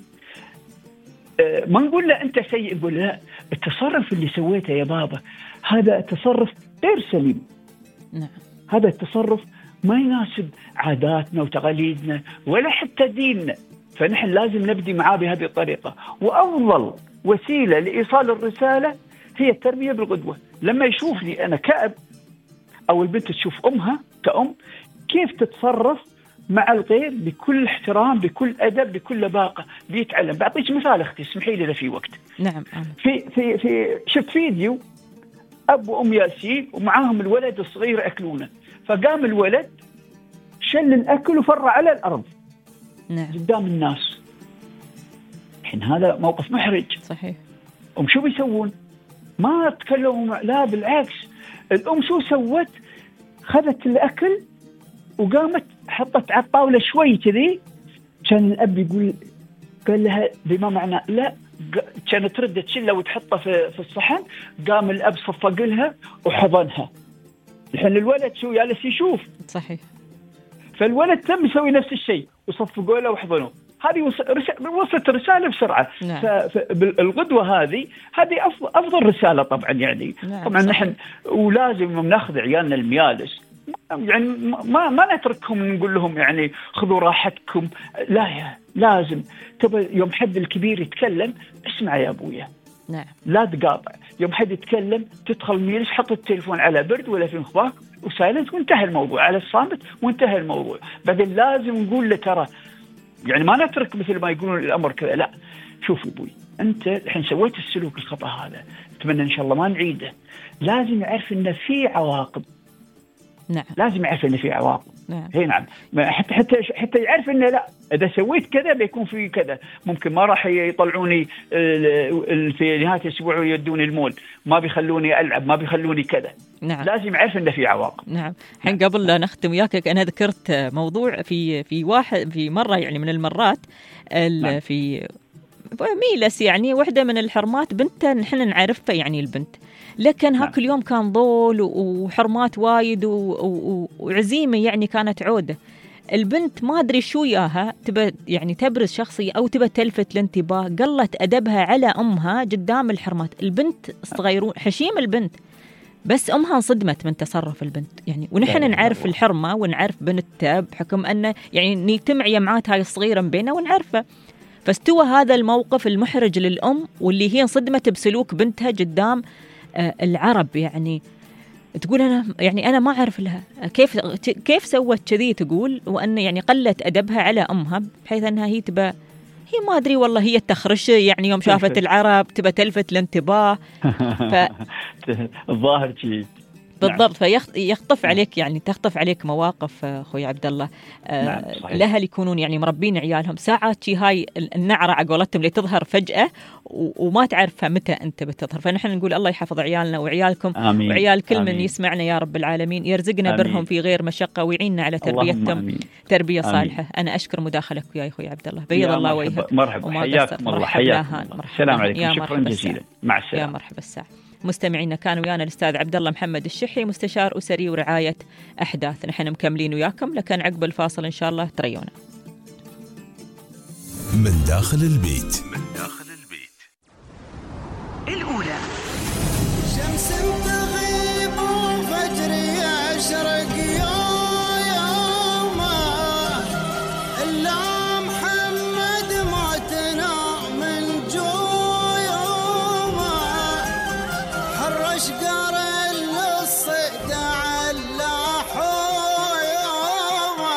ما نقول له أنت سيء، نقول لا التصرف اللي سويته يا بابا هذا تصرف غير سليم.
نعم.
هذا التصرف ما يناسب عاداتنا وتقاليدنا ولا حتى ديننا، فنحن لازم نبدي معاه بهذه الطريقة. وأفضل وسيلة لإيصال الرسالة هي التربية بالقدوة. لما يشوفني أنا كأب أو البنت تشوف أمها كأم كيف تتصرف مع الغير بكل احترام بكل أدب بكل لباقة بيتعلم. بعطيك مثال أختي اسمحي لي إذا في وقت.
نعم.
في في في شفت فيديو أب وأم ياسين ومعاهم الولد الصغير يأكلونه، فقام الولد شل الأكل وفر على الأرض.
نعم.
قدام الناس. الحين هذا موقف محرج.
صحيح.
أم شو بيسوون؟ ما تكلموا، لا بالعكس الأم شو سوت؟ خذت الأكل وقامت حطت على الطاولة شوي كذي، كان الأب يقول قال لها بما معنى لا، كانت ترد تشيله وتحطه في في الصحن، قام الأب صفق لها وحضنها. الحين الولد شو جالس يشوف.
صحيح.
فالولد تم يسوي نفس الشيء وصفقوا له وحضنوه. هذه وصلت رسالة بسرعة. نعم. فالغدوة هذه هذه أفضل رسالة طبعا يعني. نعم. طبعا نحن ولازم ناخذ عيالنا الميالس يعني ما ما نتركهم نقول لهم يعني خذوا راحتكم، لا يا لازم تبى يوم حد الكبير يتكلم اسمع يا أبويا.
نعم.
لا تقاطع، يوم حد يتكلم تدخل ميلس حط التليفون على برد ولا في مخباك وسايلنت وانتهى الموضوع، على الصامت وانتهى الموضوع. بعدين لازم نقول له ترى يعني ما نترك مثل ما يقولون الأمر كذا، لا شوف أبوي أنت الحين سويت السلوك الخطأ هذا، أتمنى إن شاء الله ما نعيده. لازم يعرف إنه في عواقب.
نعم.
لازم يعرف إنه في عواقب.
نعم.
هي نعم. حتى حتى حتى يعرف إنه لا إذا سويت كذا بيكون في كذا، ممكن ما راح يطلعوني في نهاية الأسبوع ويدوني المول، ما بيخلوني ألعب، ما بيخلوني كذا.
نعم.
لازم يعرف إنه في عواقب.
نعم. الحين قبل لا نختم وياك أنا ذكرت موضوع في في واحد في مرة يعني من المرات. نعم. في ميلس يعني واحدة من الحرمات بنتها نحن نعرفها يعني البنت، لكن هاك اليوم كان ضول وحرمات وايد وعزيمة يعني كانت عودة. البنت ما أدري شو ياها تبى يعني تبرز شخصية أو تبى تلفت الانتباه، قلت أدبها على أمها قدام الحرمات. البنت صغيرون حشيم البنت، بس أمها انصدمت من تصرف البنت يعني. ونحن نعرف الحرمة ونعرف بنتها بحكم أنه يعني نجتمع يمعات هاي الصغيرة بيننا ونعرفها. فاستوى هذا الموقف المحرج للأم واللي هي انصدمت بسلوك بنتها قدام العرب يعني. تقول أنا يعني أنا ما أعرف لها كيف كيف سوت كذي، تقول وأن يعني قلت أدبها على أمها بحيث أنها هي تبى هي ما أدري والله هي التخرش يعني يوم شافت العرب تبى تلفت الانتباه. ف...
الظاهر شيء
بالضبط. فيخطف عليك يعني تخطف عليك مواقف أخوي عبد الله.
نعم.
لها اللي يكونون يعني مربين عيالهم ساعات شي هاي النعرة عقولتهم اللي تظهر فجأة وما تعرفها متى أنت بتظهر. فنحن نقول الله يحفظ عيالنا وعيالكم.
آمين.
وعيال كل من
آمين.
يسمعنا يا رب العالمين، يرزقنا آمين. برهم في غير مشقة ويعيننا على تربيتهم تربية صالحة. أنا أشكر مداخلك وياي أخوي عبد الله، بيض الله وجهك.
مرحبا، حياكم الله. حياكم. السلام عليكم، شكرا جزيلا، مع السلامة.
يا مرحبا الساعة. مستمعينا كان ويانا الأستاذ عبد الله محمد الشحي، مستشار أسري ورعاية أحداث. نحن مكملين وياكم لكن عقب الفاصل إن شاء الله تريونا.
من داخل البيت.
من داخل البيت.
الأولى.
شمس تغيب وفجر يشرق يوما، إلا محمد معتنا من جويوما، حرش قار الصيد على حويوما،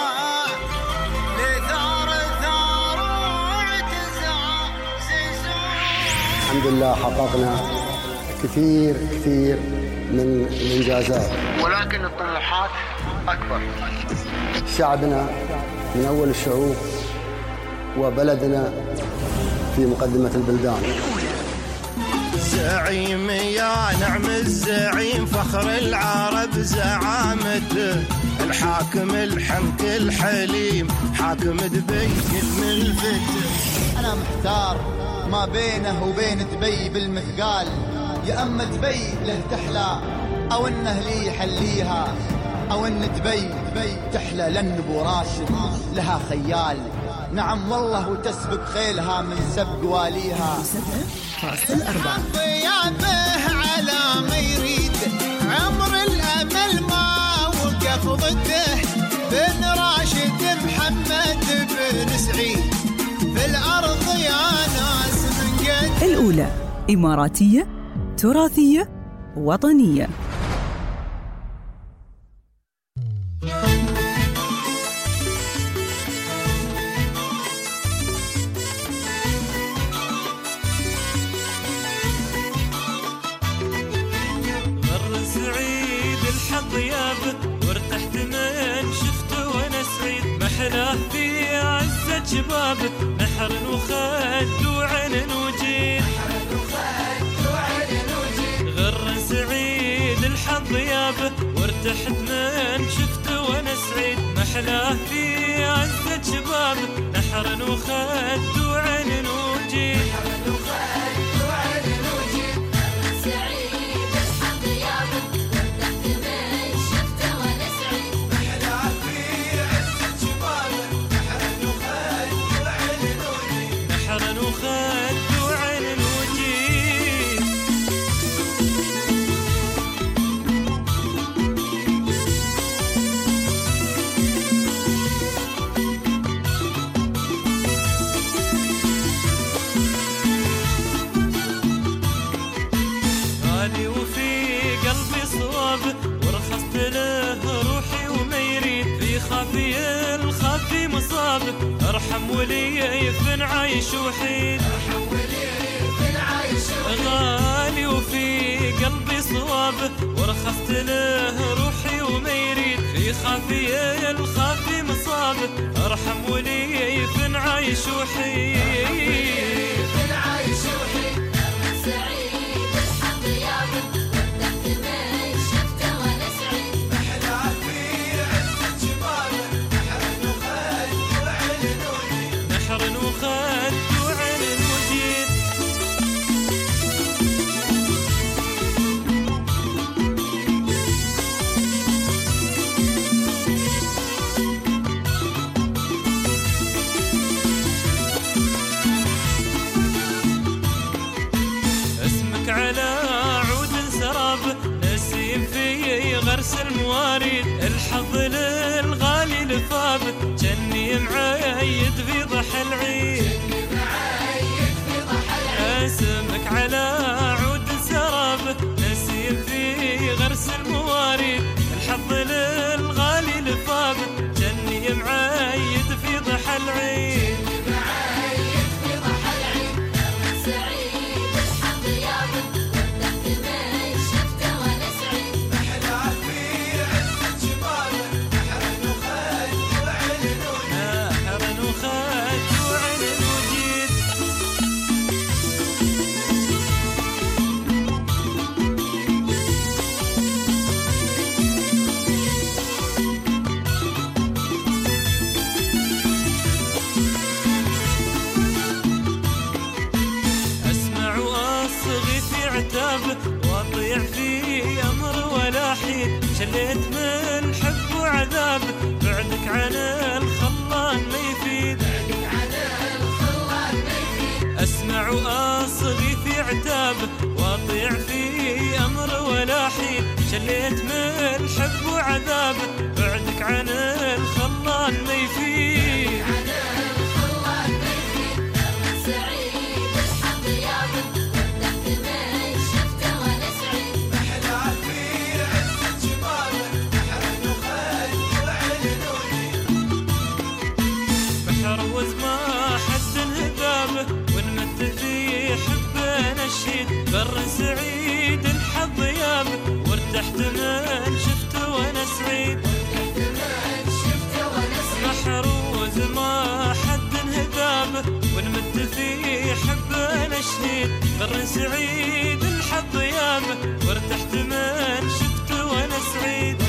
لثار ثار واعتزاز زيزون.
الحمد لله حققنا كثير كثير من الإنجازات،
ولكن الطموحات أكبر.
شعبنا من أول الشعوب وبلدنا في مقدمة البلدان.
زعيم يا نعم الزعيم، فخر العرب زعامته، الحاكم الحنك الحليم، حاكم دبي الملفت.
أنا محتار ما بينه وبين دبي بالمثقال، يا أما دبي له تحلى أو إنه لي يحليها، أو إن دبي دبي تحلى لأن أبو راشد لها خيال. نعم والله وتسبق خيلها من سبق واليها.
فاصل أربعة
ضيابه على ما يريد، عمر الأمل ما وقف ضده، بن راشد محمد بن سعيد في الأرض يا ناس من قد.
الأولى إماراتية تراثية وطنية.
وارتحت من شفته وانا سعيد، محلاه في عزة شبابه، نحر وخد وعين وجيد، غر سعيد الحظ يابه، وارتحت من شفته وانا سعيد، محلاه في عزة شبابه، نحر وخد وعين وجيد. صوابه ارحم ولي فن عايش وحيد غالي وفي قلبي صوابه ورخصت له روحي وما يريد في خافي الخافي مصابه ارحم ولي فن عايش وحيد
فن عايش وحيد سعيد الحظ يابه تحت ما شفته وانا سعيد محلى في عز جباله نحر وخد وعلن وجيد
نحر وخد وعلن وجيد على عود سراب نسيم في غرس المواريد الحظ للغالي لفاب جني معايد في ضحى العيد اسمك على عود سراب نسيم في غرس المواريد الحظ للغالي لفاب جني معايد في ضحى العيد واطيع في امر ولا حيد شليت من حب وعذاب بعدك عن الخلان ما يفيد اسمع واصغي في عتاب واطيع في امر ولا حيد شليت من حب وعذاب بعدك عن الخلان ما يفيد بر سعيد الحظ يابه وارتحت من شفته وانا سعيد محروز ما حد هدابه ونمت في حب انا شهيد بر سعيد الحظ يابه وارتحت من شفته وانا سعيد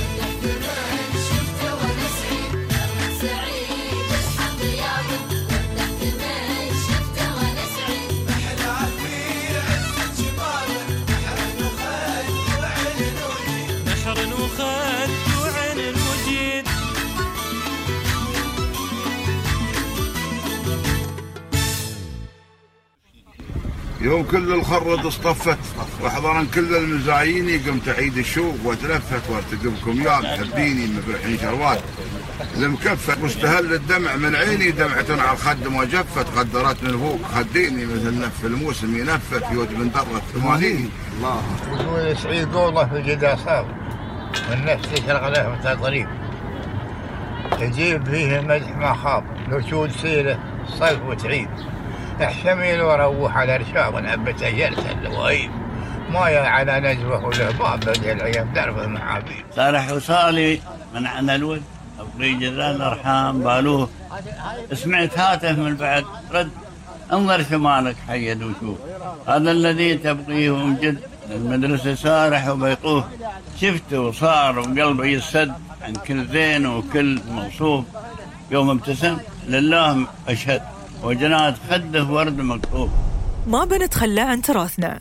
يوم كل الخرط اصطفت وحضرا كل المزايين قمت اعيد الشوق واتلفت وارتقبكم يا محبيني مفرحين شروات المكفت مستهل الدمع من عيني دمعة على الخد ما جفت قدرتني الفوق خديني مثل نف الموسم ينفت يود من درة ثمانين
الله وجود سعيد قوله في جدا صاب والنفس تشرق له متى طريق يجيب فيه مدح ما خاب نشود سيره صيف وتعيد احشمي واروح على رشاق ونبت جلسه اللوايب مويه على نجوه وله باب بدل العيب دربه محابيب
صالح وصالي من عنا الود ابقي جران ارحام بالوه سمعت هاتف من بعد رد انظر شمالك حيد وشوف هذا الذي تبقيه ومجد المدرسه سارح وبيطوه شفته وصار وقلبي يسد عن كل زين وكل موصوف يوم ابتسم لله اشهد وجنات خده ورد مكتوب
ما بنتخلى عن تراثنا.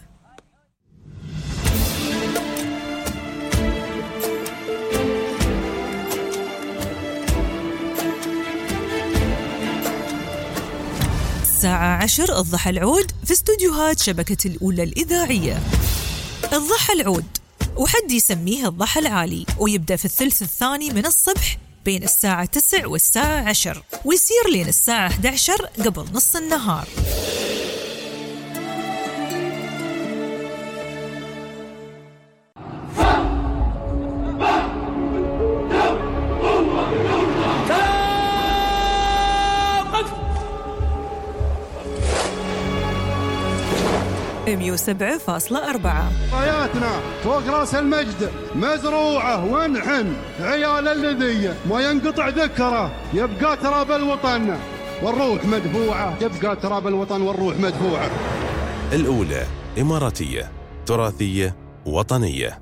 الساعة عشر الضحى العود في استوديوهات شبكة الأولى الإذاعية. الضحى العود وحد يسميه الضحى العالي ويبدأ في الثلث الثاني من الصبح بين الساعة تسع والساعة عشر ويصير لين الساعة أحد عشر قبل نص النهار. مية وسبعة فاصلة أربعة.
راياتنا فوق راس المجد مزروعة ونحن عيال الذي ما ينقطع ذكره، يبقى تراب الوطن والروح مدفوعة، يبقى تراب الوطن والروح مدفوعة.
الأولى إماراتية تراثية وطنية.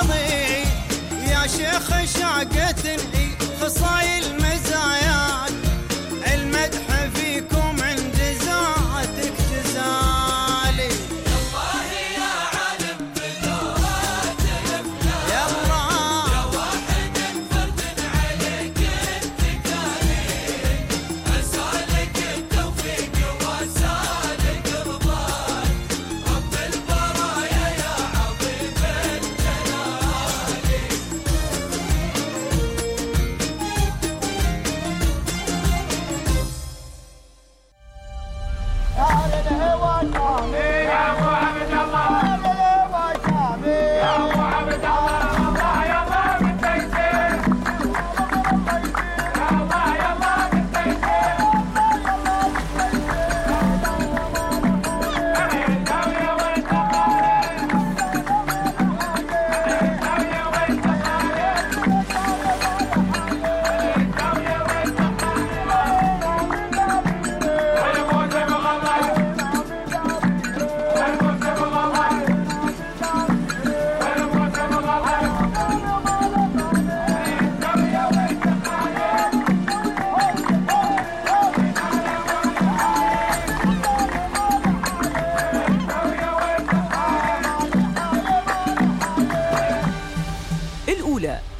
شيخ شاقتني خصايل مزاياك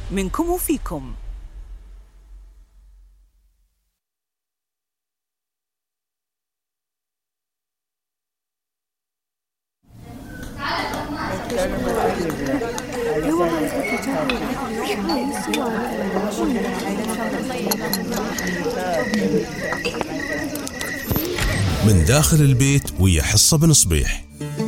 منكم وفيكم.
من داخل البيت ويا حصة بن صبيح.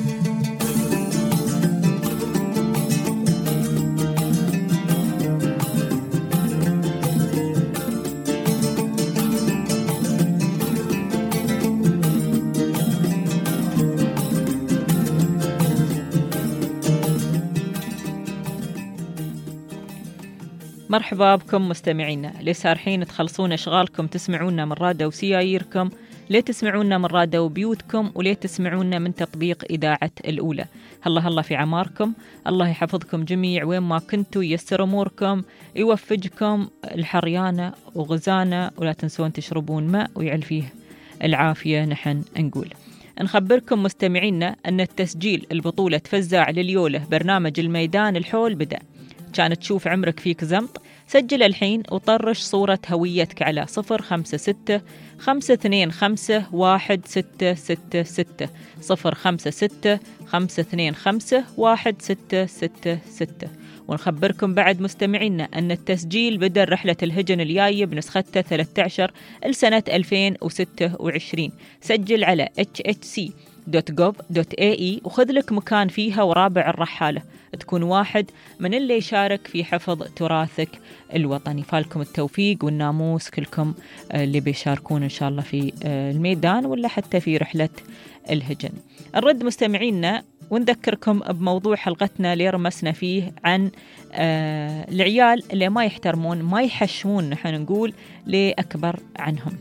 مرحبا بكم مستمعينا، ليه سارحين تخلصون أشغالكم تسمعونا من راديو سياييركم، ليه تسمعونا من راديو بيوتكم، وليه تسمعونا من تطبيق إذاعة الأولى. هلا هلا في عماركم، الله يحفظكم جميع وين ما كنتوا، ييسر أموركم، يوفجكم الحريانة وغزانة، ولا تنسون تشربون ماء ويعل فيه العافية. نحن نقول نخبركم مستمعينا أن التسجيل البطولة فزاع لليولة برنامج الميدان الحول بدأ. كانت تشوف عمرك فيك زمط، سجل الحين وطرش صورة هويتك على صفر خمسة ستة خمسة اثنين خمسة واحد ستة ستة ستة صفر خمسة ستة خمسة اثنين خمسة واحد ستة ستة ستة. ونخبركم بعد مستمعينا أن التسجيل بدأ رحلة الهجن الجاية بنسختها ثلاثة عشر لسنة ألفين وستة وعشرين. سجل على اتش اتش سي دوت جوف دوت اي اي وخذ لك مكان فيها ورابع الرحالة، تكون واحد من اللي يشارك في حفظ تراثك الوطني. فالكم التوفيق والناموس كلكم اللي بيشاركون إن شاء الله في الميدان ولا حتى في رحلة الهجن. نرد مستمعينا ونذكركم بموضوع حلقتنا اللي رمسنا فيه عن آه العيال اللي ما يحترمون ما يحشمون، نحن نقول لأكبر عنهم،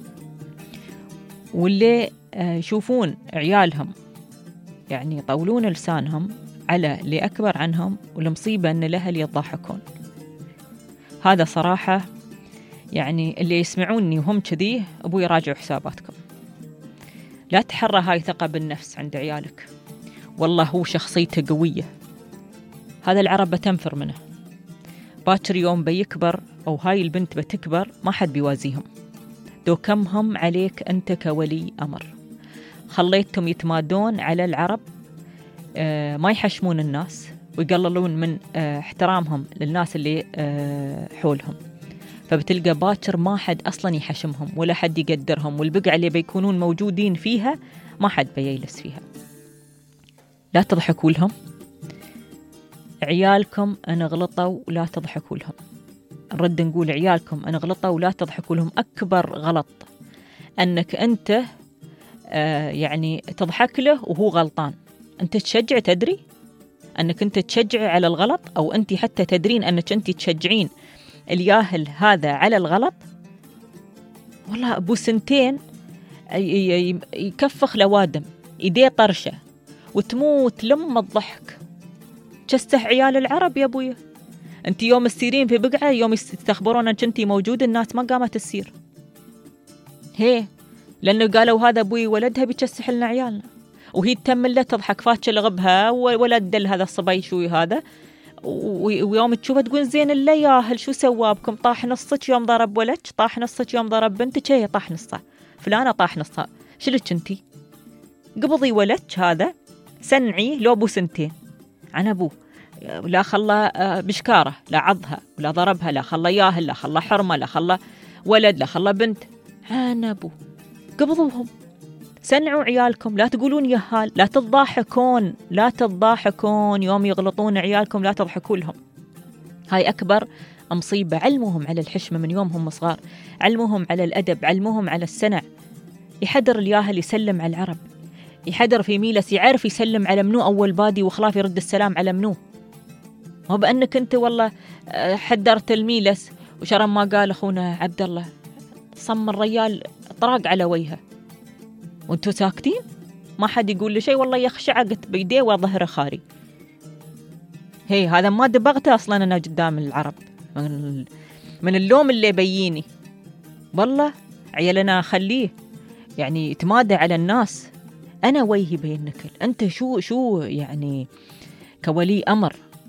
واللي آه يشوفون عيالهم يعني يطولون لسانهم على اللي أكبر عنهم، والمصيبة أن الأهل يضحكون. هذا صراحة يعني اللي يسمعوني وهم كذي أبوي راجعوا حساباتكم. لا تحرى هاي ثقة بالنفس عند عيالك، والله هو شخصيته قوية، هذا العرب بتنفر منه. باكر يوم بيكبر أو هاي البنت بتكبر ما حد بيوازيهم. دو كمهم عليك أنت كولي أمر، خليتهم يتمادون على العرب، آه ما يحشمون الناس ويقللون من آه احترامهم للناس اللي آه حولهم. فبتلقى باكر ما حد أصلا يحشمهم ولا حد يقدرهم، والبقعة اللي بيكونون موجودين فيها ما حد بيجلس فيها. لا تضحكوا لهم، عيالكم أنا غلطوا ولا تضحكوا لهم. نرد نقول عيالكم أنا غلطوا ولا تضحكوا لهم. أكبر غلط أنك أنت آه يعني تضحك له وهو غلطان. أنت تشجع، تدري أنك أنت تشجع على الغلط، أو أنت حتى تدرين أنك أنت تشجعين الياهل هذا على الغلط. والله أبو سنتين يكفخ لوادم إيديه طرشة وتموت لما الضحك. تستح عيال العرب يا أبويا، أنت يوم السيرين في بقعة، يوم يستخبرون أنك أنت موجود، الناس ما قامت تسير هي، لأنه قالوا هذا أبوي ولدها بيتشسح لنا عيالنا، وهي تتمل له تضحك فاتشة لغبها ولد دل هذا الصبي شوي هذا، ويوم تشوفه تقول زين اللي ياهل شو سوابكم، طاح نصك يوم ضرب ولدك، طاح نصك يوم ضرب بنتك، هي طاح نصها، فلانة طاح نصها، شلك انتي قبضي ولدك هذا سنعي لو أبو سنتين عن أبوه، لا خلى بشكارة، لا عضها ولا ضربها، لا خلى ياهل، لا خلى حرمة، لا خلى ولد، لا خلى بنت، عن أبوه. قبضوهم، سنعوا عيالكم، لا تقولون يهال، لا تضحكون، لا تضحكون يوم يغلطون عيالكم، لا تضحكوا لهم. هاي أكبر مصيبة. علموهم على الحشمة من يوم هم صغار، علموهم على الأدب، علموهم على السنع. يحدر الياهل يسلم على العرب، يحدر في ميلس يعرف يسلم على منو أول بادي وخلاف يرد السلام على منو. ما بأنك أنت والله حدرت الميلس وشرم ما قال أخونا عبد الله صم الريال طراق على وجهه وانتوا ساكتين ما حد يقول لي شيء، والله يخشى عقت بيديه وظهره خاري. هي هذا ما دبغته أصلا أنا قدام العرب من, من اللوم اللي بييني. والله عيالنا خليه يعني يتمادى على الناس، أنا ويهي بين نكل. أنت شو شو يعني كولي أمر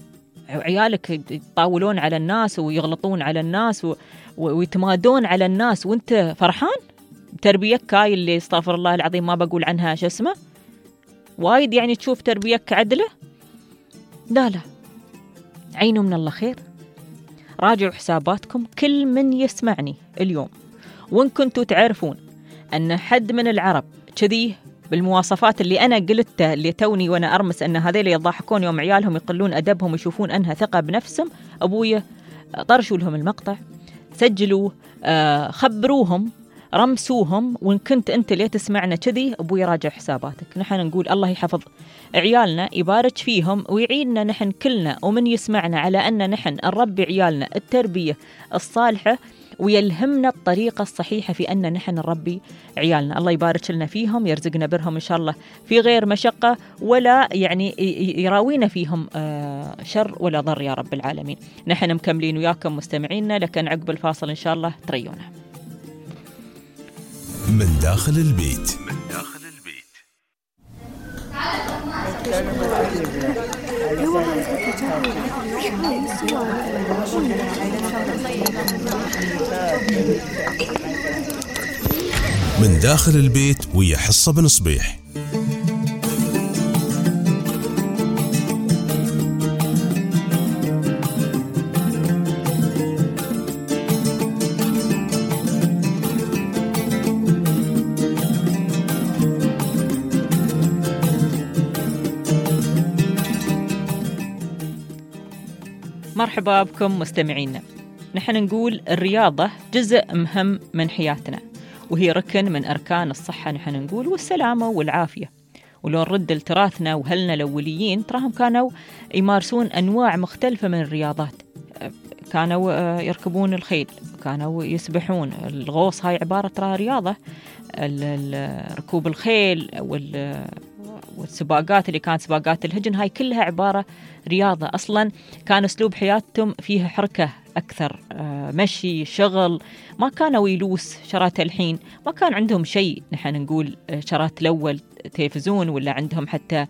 عيالك يطاولون على الناس ويغلطون على الناس و... ويتمادون على الناس وانت فرحان تربيتك هاي اللي استغفر الله العظيم ما بقول عنها شو اسمه وايد يعني تشوف تربيتك عدلة. لا لا عينوا من الله خير، راجعوا حساباتكم. كل من يسمعني اليوم وإن كنتوا تعرفون أن حد من العرب كذي بالمواصفات اللي أنا قلتها اللي توني وأنا أرمس أن هذيل يضحكون يوم عيالهم يقلون أدبهم ويشوفون أنها ثقة بنفسهم، أبويا طرشوا لهم المقطع، سجلوا، آه خبروهم، رمسوهم. وإن كنت أنت اللي تسمعنا كذي أبوي راجع حساباتك. نحن نقول الله يحفظ عيالنا يبارك فيهم ويعيننا نحن كلنا ومن يسمعنا على أن نحن نربي عيالنا التربية الصالحة ويلهمنا الطريقة الصحيحة في أن نحن نربي عيالنا. الله يبارك لنا فيهم، يرزقنا برهم إن شاء الله في غير مشقة ولا يعني يراوينا فيهم شر ولا ضر يا رب العالمين. نحن مكملين وياكم مستمعينا، لكن عقب الفاصل إن شاء الله تريونا.
من داخل البيت. من داخل البيت. من داخل البيت ويا حصة بن صبيح.
مرحبا بكم مستمعينا. نحن نقول الرياضة جزء مهم من حياتنا وهي ركن من أركان الصحة، نحن نقول والسلامة والعافية. ولو نرد لتراثنا وهلنا الأوليين تراهم كانوا يمارسون أنواع مختلفة من الرياضات، كانوا يركبون الخيل، كانوا يسبحون. الغوص هاي عبارة ترى رياضة، ركوب الخيل والسباقات اللي كانت سباقات الهجن هاي كلها عبارة رياضة. أصلا كان أسلوب حياتهم فيها حركة أكثر، مشي، شغل، ما كانوا يلوس شرات الحين، ما كان عندهم شيء نحن نقول شرات الأول تلفزيون ولا عندهم حتى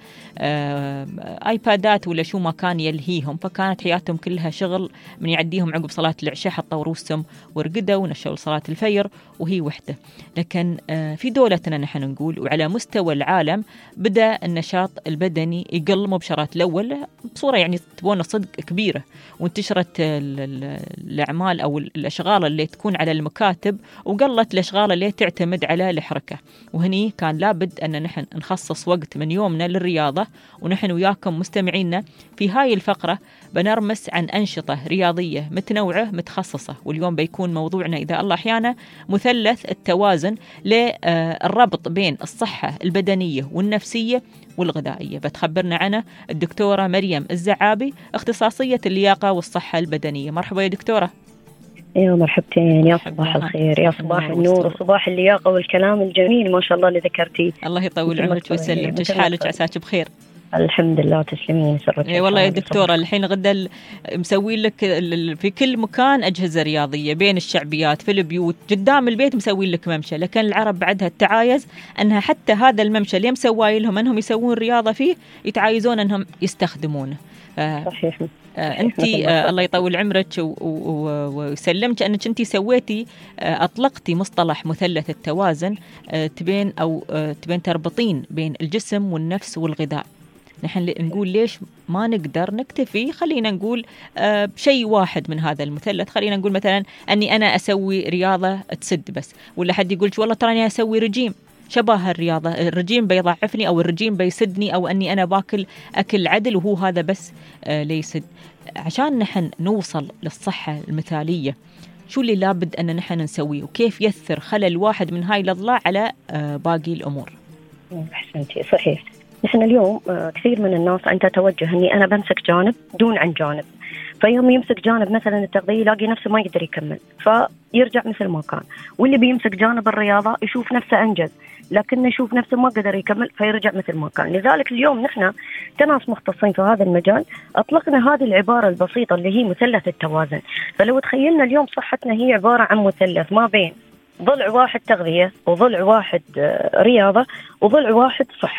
آيبادات ولا شو ما كان يلهيهم، فكانت حياتهم كلها شغل. من يعديهم عقب صلاة العشاء حطوا روسهم ورقدوا ونشوا صلاة الفجر وهي وحدة. لكن في دولتنا نحن نقول وعلى مستوى العالم بدأ النشاط البدني يقل، مو بشرات الأول، بصورة يعني تبون صدق كبيرة، وانتشرت الأعمال أو الأشغال اللي تكون على المكاتب وقلت الأشغال اللي تعتمد على الحركة. وهني كان لابد أن نحن نخصص وقت من يومنا للرياضة. ونحن وياكم مستمعينا في هاي الفقرة بنرمس عن أنشطة رياضية متنوعة متخصصة. واليوم بيكون موضوعنا إذا الله أحيانا مثلث التوازن للربط بين الصحة البدنية والنفسية والغذائية. بتخبرنا عنه الدكتورة مريم الزعابي، اختصاصية اللياقة والصحة البدنية. مرحبا يا دكتورة.
يا مرحبتين، يا صباح الخير، يا صباح النور وصباح اللياقة والكلام الجميل ما شاء الله اللي ذكرتيه.
الله يطول عمرك ويسلمك. ايش حالك؟ عساك بخير؟
الحمد لله تسلمين.
اي والله يا دكتورة الحين غدا مسوي لك في كل مكان أجهزة رياضية بين الشعبيات في البيوت قدام البيت مسوي لك ممشى، لكن العرب بعدها التعايز أنها حتى هذا الممشى اللي مسوي لهم أنهم يسوون رياضة فيه يتعايزون أنهم يستخدمونه.
صحيح.
آه أنت آه الله يطول عمرك ويسلمك أنك أنت سويتي آه أطلقتي مصطلح مثلث التوازن، آه تبين أو آه تبين تربطين بين الجسم والنفس والغذاء. نحن نقول ليش ما نقدر نكتفي، خلينا نقول آه بشيء واحد من هذا المثلث. خلينا نقول مثلا أني أنا أسوي رياضة تسد بس، ولا حد يقول والله تراني أسوي رجيم شبه الرياضة، الرجيم بيضعفني أو الرجيم بيسدني أو أني أنا باكل أكل عدل وهو هذا بس آه ليسد. عشان نحن نوصل للصحة المثالية شو اللي لابد أن نحن نسويه وكيف يثر خلل واحد من هاي الأضلاع على آه باقي الأمور؟
أحسنتي، صحيح. نحن اليوم كثير من الناس عندها توجه أني أنا بمسك جانب دون عن جانب، فيوم يمسك جانب مثلا التغذية يلاقي نفسه ما يقدر يكمل فيرجع مثل ما كان، واللي بيمسك جانب الرياضة يشوف نفسه أنجز لكنه يشوف نفسه ما قدر يكمل فيرجع مثل ما كان. لذلك اليوم نحن كناس مختصين في هذا المجال أطلقنا هذه العبارة البسيطة اللي هي مثلث التوازن. فلو تخيلنا اليوم صحتنا هي عبارة عن مثلث ما بين ضلع واحد تغذية وضلع واحد رياضة وضلع واحد صحة.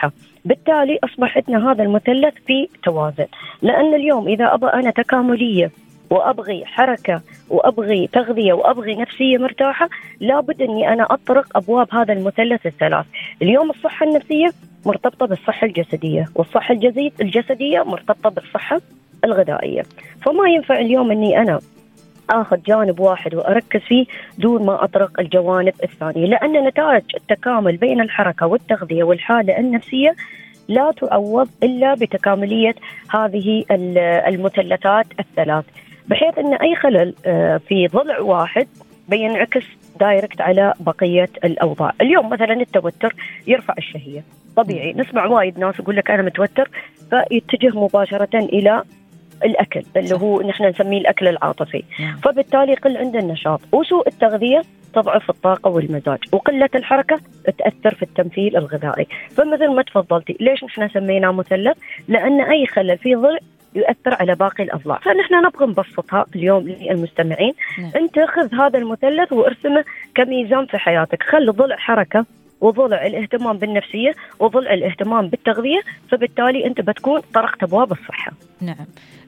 بالتالي أصبح عندنا هذا المثلث في توازن. لأن اليوم إذا أبغى أنا تكاملية وأبغي حركة وأبغي تغذية وأبغي نفسية مرتاحة، لابد أني أنا أطرق أبواب هذا المثلث الثلاث. اليوم الصحة النفسية مرتبطة بالصحة الجسدية، والصحة الجسدية مرتبطة بالصحة الغذائية. فما ينفع اليوم أني أنا آخذ جانب واحد وأركز فيه دون ما أطرق الجوانب الثانية، لأن نتائج التكامل بين الحركة والتغذية والحالة النفسية لا تعوض إلا بتكاملية هذه المثلثات الثلاث، بحيث أن أي خلل في ضلع واحد بينعكس دايركت على بقية الأوضاع. اليوم مثلا التوتر يرفع الشهية، طبيعي نسمع وايد ناس يقول لك أنا متوتر فيتجه مباشرة إلى الأكل اللي هو نحن نسميه الأكل العاطفي، فبالتالي يقل عند النشاط. وسوء التغذية تضعف الطاقة والمزاج، وقلة الحركة تأثر في التمثيل الغذائي. فمثل ما تفضلتي ليش نحن سميناه مثلث؟ لأن أي خلل في ضلع يؤثر على باقي الأضلاع. فنحن نبغى نبسطها اليوم للمستمعين. أنت خذ هذا المثلث وارسمه كميزان في حياتك، خلي ضلع حركة وضلع الاهتمام بالنفسية وضلع الاهتمام بالتغذية، فبالتالي أنت بتكون طرقت أبواب الصحة.
نعم.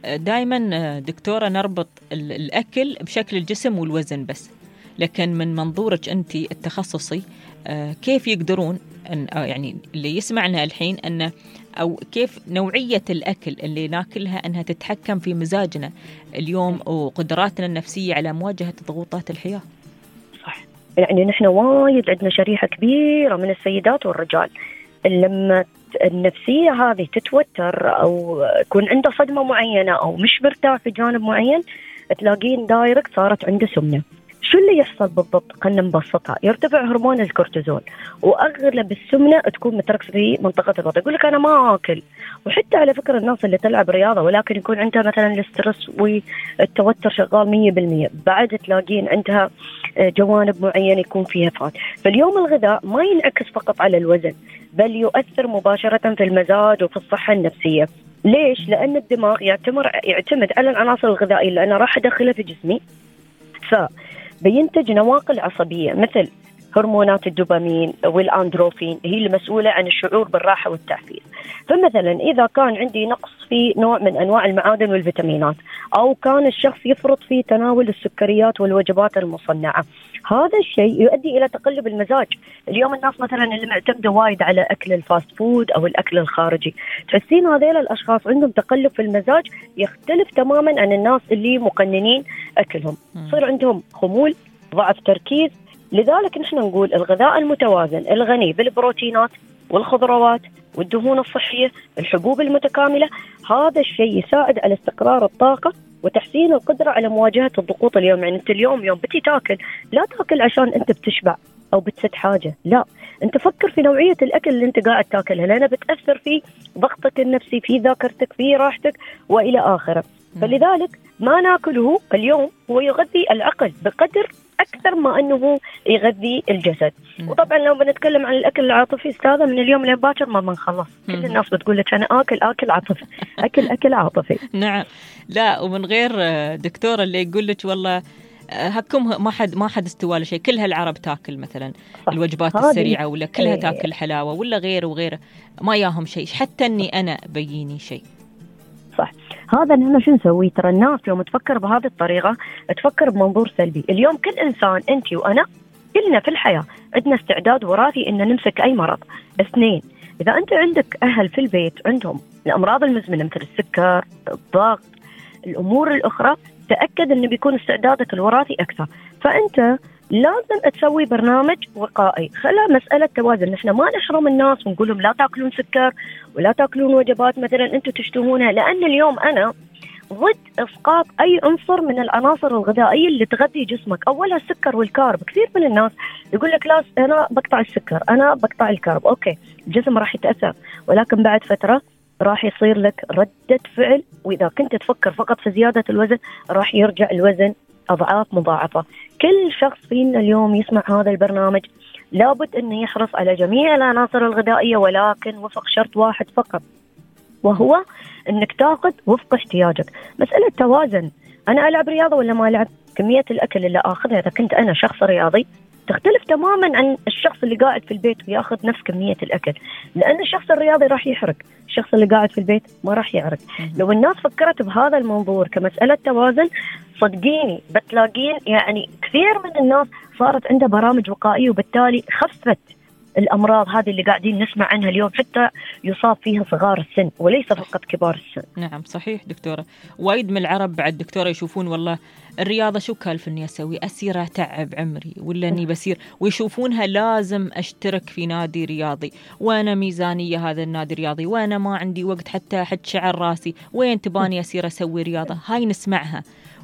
دائما دكتورة نربط الأكل بشكل الجسم والوزن بس، لكن من منظورك أنت التخصصي كيف يقدرون أن يعني اللي يسمعنا الحين أن أو كيف نوعية الأكل اللي ناكلها أنها تتحكم في مزاجنا اليوم وقدراتنا النفسية على مواجهة ضغوطات الحياة؟
صح. يعني نحن وايد عندنا شريحة كبيرة من السيدات والرجال لما النفسية هذه تتوتر أو يكون عنده صدمة معينة أو مش مرتاح في جانب معين، تلاقين دايركت صارت عنده سمنة. شو اللي يحصل بالضبط؟ خلنا نبسطها. يرتفع هرمون الكورتيزول، واغلب السمنه تكون متركزه في منطقه البطن. يقول لك انا ما اكل. وحتى على فكره الناس اللي تلعب رياضه ولكن يكون عندها مثلا الاسترس والتوتر شغال مية بالمية، بعد تلاقين عندها جوانب معينه يكون فيها فات. فاليوم الغذاء ما ينعكس فقط على الوزن، بل يؤثر مباشره في المزاج وفي الصحه النفسيه. ليش؟ لان الدماغ يعتمر يعتمد على العناصر الغذائيه اللي انا راح ادخلها في جسمي، ف بينتج نواقل عصبية مثل هرمونات الدوبامين والأندروفين، هي المسؤولة عن الشعور بالراحة والتحفيز. فمثلا إذا كان عندي نقص في نوع من أنواع المعادن والفيتامينات، أو كان الشخص يفرط في تناول السكريات والوجبات المصنعة، هذا الشيء يؤدي إلى تقلب المزاج. اليوم الناس مثلا اللي معتمدة وايد على أكل الفاست فود أو الأكل الخارجي، تحسين هذيل الأشخاص عندهم تقلب في المزاج يختلف تماما عن الناس اللي مقننين أكلهم. صير عندهم خمول، ضعف تركيز. لذلك نحن نقول الغذاء المتوازن الغني بالبروتينات والخضروات والدهون الصحية، الحبوب المتكاملة، هذا الشيء يساعد على استقرار الطاقة وتحسين القدرة على مواجهة الضغوط اليوم. يعني أنت اليوم يوم بتي تاكل، لا تاكل عشان أنت بتشبع أو بتسد حاجة، لا، أنت فكر في نوعية الأكل اللي أنت قاعد تاكلها، لأنها بتأثر في ضغطك النفسي، في ذاكرتك، في راحتك وإلى آخره. فلذلك ما ناكله اليوم هو يغذي العقل بقدر أكثر ما أنه يغذي الجسد. وطبعا لو بنتكلم عن الأكل العاطفي استاذة، من اليوم لين باكر ما بنخلص. كل الناس بتقول لك أنا آكل آكل عاطفي أكل أكل عاطفي.
نعم. لا، ومن غير دكتورة اللي يقول لك والله هكم ما حد ما حد استوى له شيء، كلها العرب تاكل مثلا الوجبات السريعة، ولا كلها تاكل حلاوة، ولا غيره وغيره، ما ياهم شيء، حتى أني أنا بيني شيء.
صح. هذا اللي شو نسوي؟ ترى الناس يوم تفكر بهذه الطريقة تفكر بمنظور سلبي. اليوم كل إنسان، أنت وأنا، كلنا في الحياة عندنا استعداد وراثي إن نمسك أي مرض. اثنين، إذا أنت عندك أهل في البيت عندهم الأمراض المزمنة مثل السكر، الضغط، الأمور الأخرى، تأكد إنه بيكون استعدادك الوراثي أكثر. فأنت لازم تسوي برنامج وقائي. خلا مسألة توازن. نحن ما نحرم الناس ونقول لهم لا تأكلون سكر ولا تأكلون وجبات مثلا أنتم تشتهونها، لأن اليوم أنا ضد إسقاط أي عنصر من العناصر الغذائية اللي تغذي جسمك. أولها السكر والكارب. كثير من الناس يقول لك لا أنا بقطع السكر، أنا بقطع الكارب. أوكي، الجسم راح يتأثر، ولكن بعد فترة راح يصير لك ردة فعل، وإذا كنت تفكر فقط في زيادة الوزن راح يرجع الوزن أضعاف مضاعفة. كل شخص فينا اليوم يسمع هذا البرنامج لابد أنه يحرص على جميع العناصر الغذائية، ولكن وفق شرط واحد فقط، وهو أنك تاخذ وفق احتياجك. مسألة توازن. أنا ألعب رياضة ولا ما ألعب؟ كمية الأكل اللي أخذها إذا كنت أنا شخص رياضي تختلف تماما عن الشخص اللي قاعد في البيت وياخذ نفس كمية الأكل، لأن الشخص الرياضي راح يحرق، الشخص اللي قاعد في البيت ما راح يحرق. لو الناس فكرت بهذا المنظور كمسألة توازن، صدقيني بتلاقين يعني كثير من الناس صارت عنده برامج وقائية، وبالتالي خفت الأمراض هذه اللي قاعدين نسمع عنها اليوم، حتى يصاب فيها صغار السن وليس فقط كبار السن.
نعم صحيح دكتورة. وايد من العرب بعد دكتورة يشوفون والله الرياضة شو كالف إني أسوي، أسير أتعب عمري ولا إني بسير، ويشوفونها لازم أشترك في نادي رياضي، وأنا ميزانية هذا النادي الرياضي، وأنا ما عندي وقت حتى أحد شعر راسي، وين تباني أسير أسوي رياضة. هاي نسمعها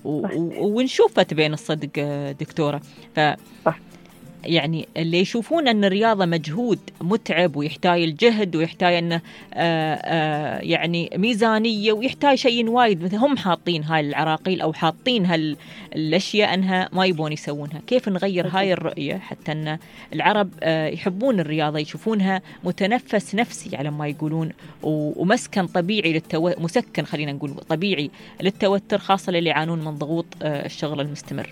ونشوفها بين الصدق دكتورة. ف يعني اللي يشوفون أن الرياضة مجهود متعب ويحتاج الجهد ويحتاج أنه آآ آآ يعني ميزانية ويحتاج شيء وايد، مثل هم حاطين هاي العراقيل أو حاطين هالأشياء أنها ما يبون يسوونها. كيف نغير هاي الرؤية حتى أن العرب يحبون الرياضة، يشوفونها متنفس نفسي على ما يقولون، ومسكن طبيعي للتو... مسكن خلينا نقول طبيعي للتوتر، خاصة اللي يعانون من ضغوط الشغل المستمر.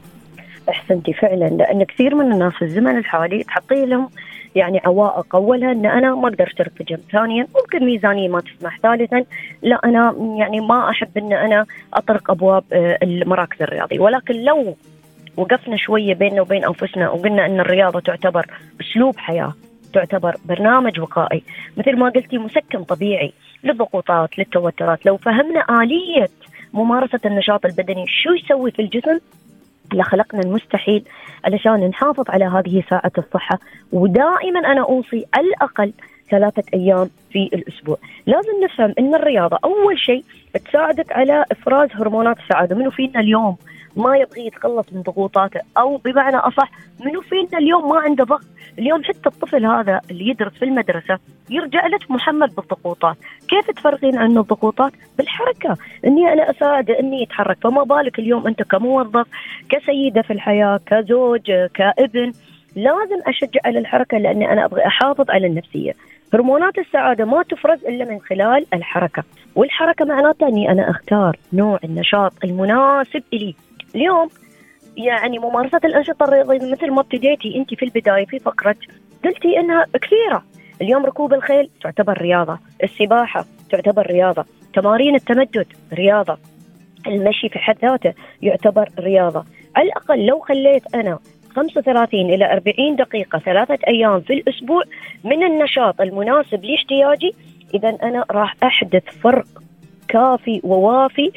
أحسنتي فعلا، لأن كثير من الناس في الزمن الحالي تحطي لهم يعني عوائق. أولها أن أنا ما أقدر أشترك في جيم، ثانيا ممكن ميزانية ما تسمح، ثالثا لا أنا يعني ما أحب أن أنا أطرق أبواب المراكز الرياضية. ولكن لو وقفنا شوية بيننا وبين أنفسنا وقلنا أن الرياضة تعتبر أسلوب حياة، تعتبر برنامج وقائي، مثل ما قلتي مسكن طبيعي للضغوطات للتوترات، لو فهمنا آلية ممارسة النشاط البدني شو يسوي في الجسم، لخلقنا المستحيل علشان نحافظ على هذه ساعة الصحة. ودائما أنا أوصي الأقل ثلاثة أيام في الأسبوع. لازم نفهم أن الرياضة أول شيء تساعدك على إفراز هرمونات السعادة. منو فينا اليوم ما يبغي يتخلص من ضغوطاته، أو بمعنى أصح منو فينا اليوم ما عنده ضغط؟ اليوم حتى الطفل هذا اللي يدرس في المدرسة يرجع لك محمد بالضغوطات. كيف تفرغين عنه الضغوطات؟ بالحركة، أني أنا أساعد أني يتحرك. فما بالك اليوم أنت كموظف، كسيدة في الحياة، كزوج، كابن، لازم أشجع على الحركة، لأني أنا أبغى أحافظ على النفسية. هرمونات السعادة ما تفرز إلا من خلال الحركة، والحركة معناتها أني أنا أختار نوع النشاط المناسب إلي. اليوم يعني ممارسة الأنشطة الرياضية مثل ما ابتديتي أنت في البداية في فقرة، قلتي إنها كثيرة. اليوم ركوب الخيل تعتبر رياضة، السباحة تعتبر رياضة، تمارين التمدد رياضة، المشي في حد ذاته يعتبر رياضة. على الأقل لو خليت أنا خمسة وثلاثين إلى أربعين دقيقة ثلاثة أيام في الأسبوع من النشاط المناسب لاحتياجي، إذا أنا راح أحدث فرق كافي ووافي،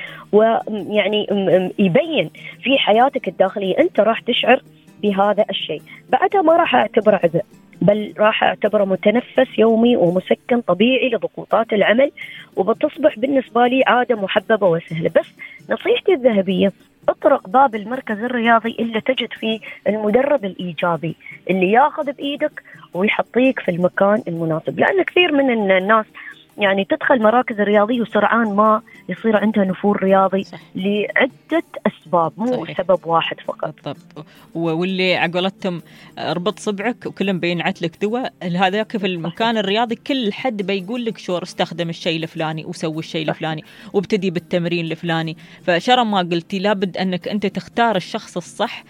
ويعني يبين في حياتك الداخلية أنت راح تشعر بهذا الشيء. بعدها ما راح أعتبره عبء، بل راح أعتبره متنفس يومي ومسكن طبيعي لضغوطات العمل، وبتصبح بالنسبة لي عادة محببة وسهلة. بس نصيحتي الذهبية، اطرق باب المركز الرياضي اللي تجد فيه المدرب الإيجابي اللي ياخذ بإيدك ويحطيك في المكان المناسب. لأن كثير من الناس يعني تدخل مراكز رياضية وسرعان ما يصير عندها نفور رياضي صح. لعدة أسباب، مو صحيح. سبب واحد فقط.
بالضبط. واللي عقلتهم ربط صبعك وكلهم بينعت لك دواء، هذاك في المكان الرياضي كل حد بيقول لك شو استخدم الشيء الفلاني وسوي الشيء الفلاني وابتدي بالتمرين الفلاني. فشرم ما قلتي لابد أنك أنت تختار الشخص الصح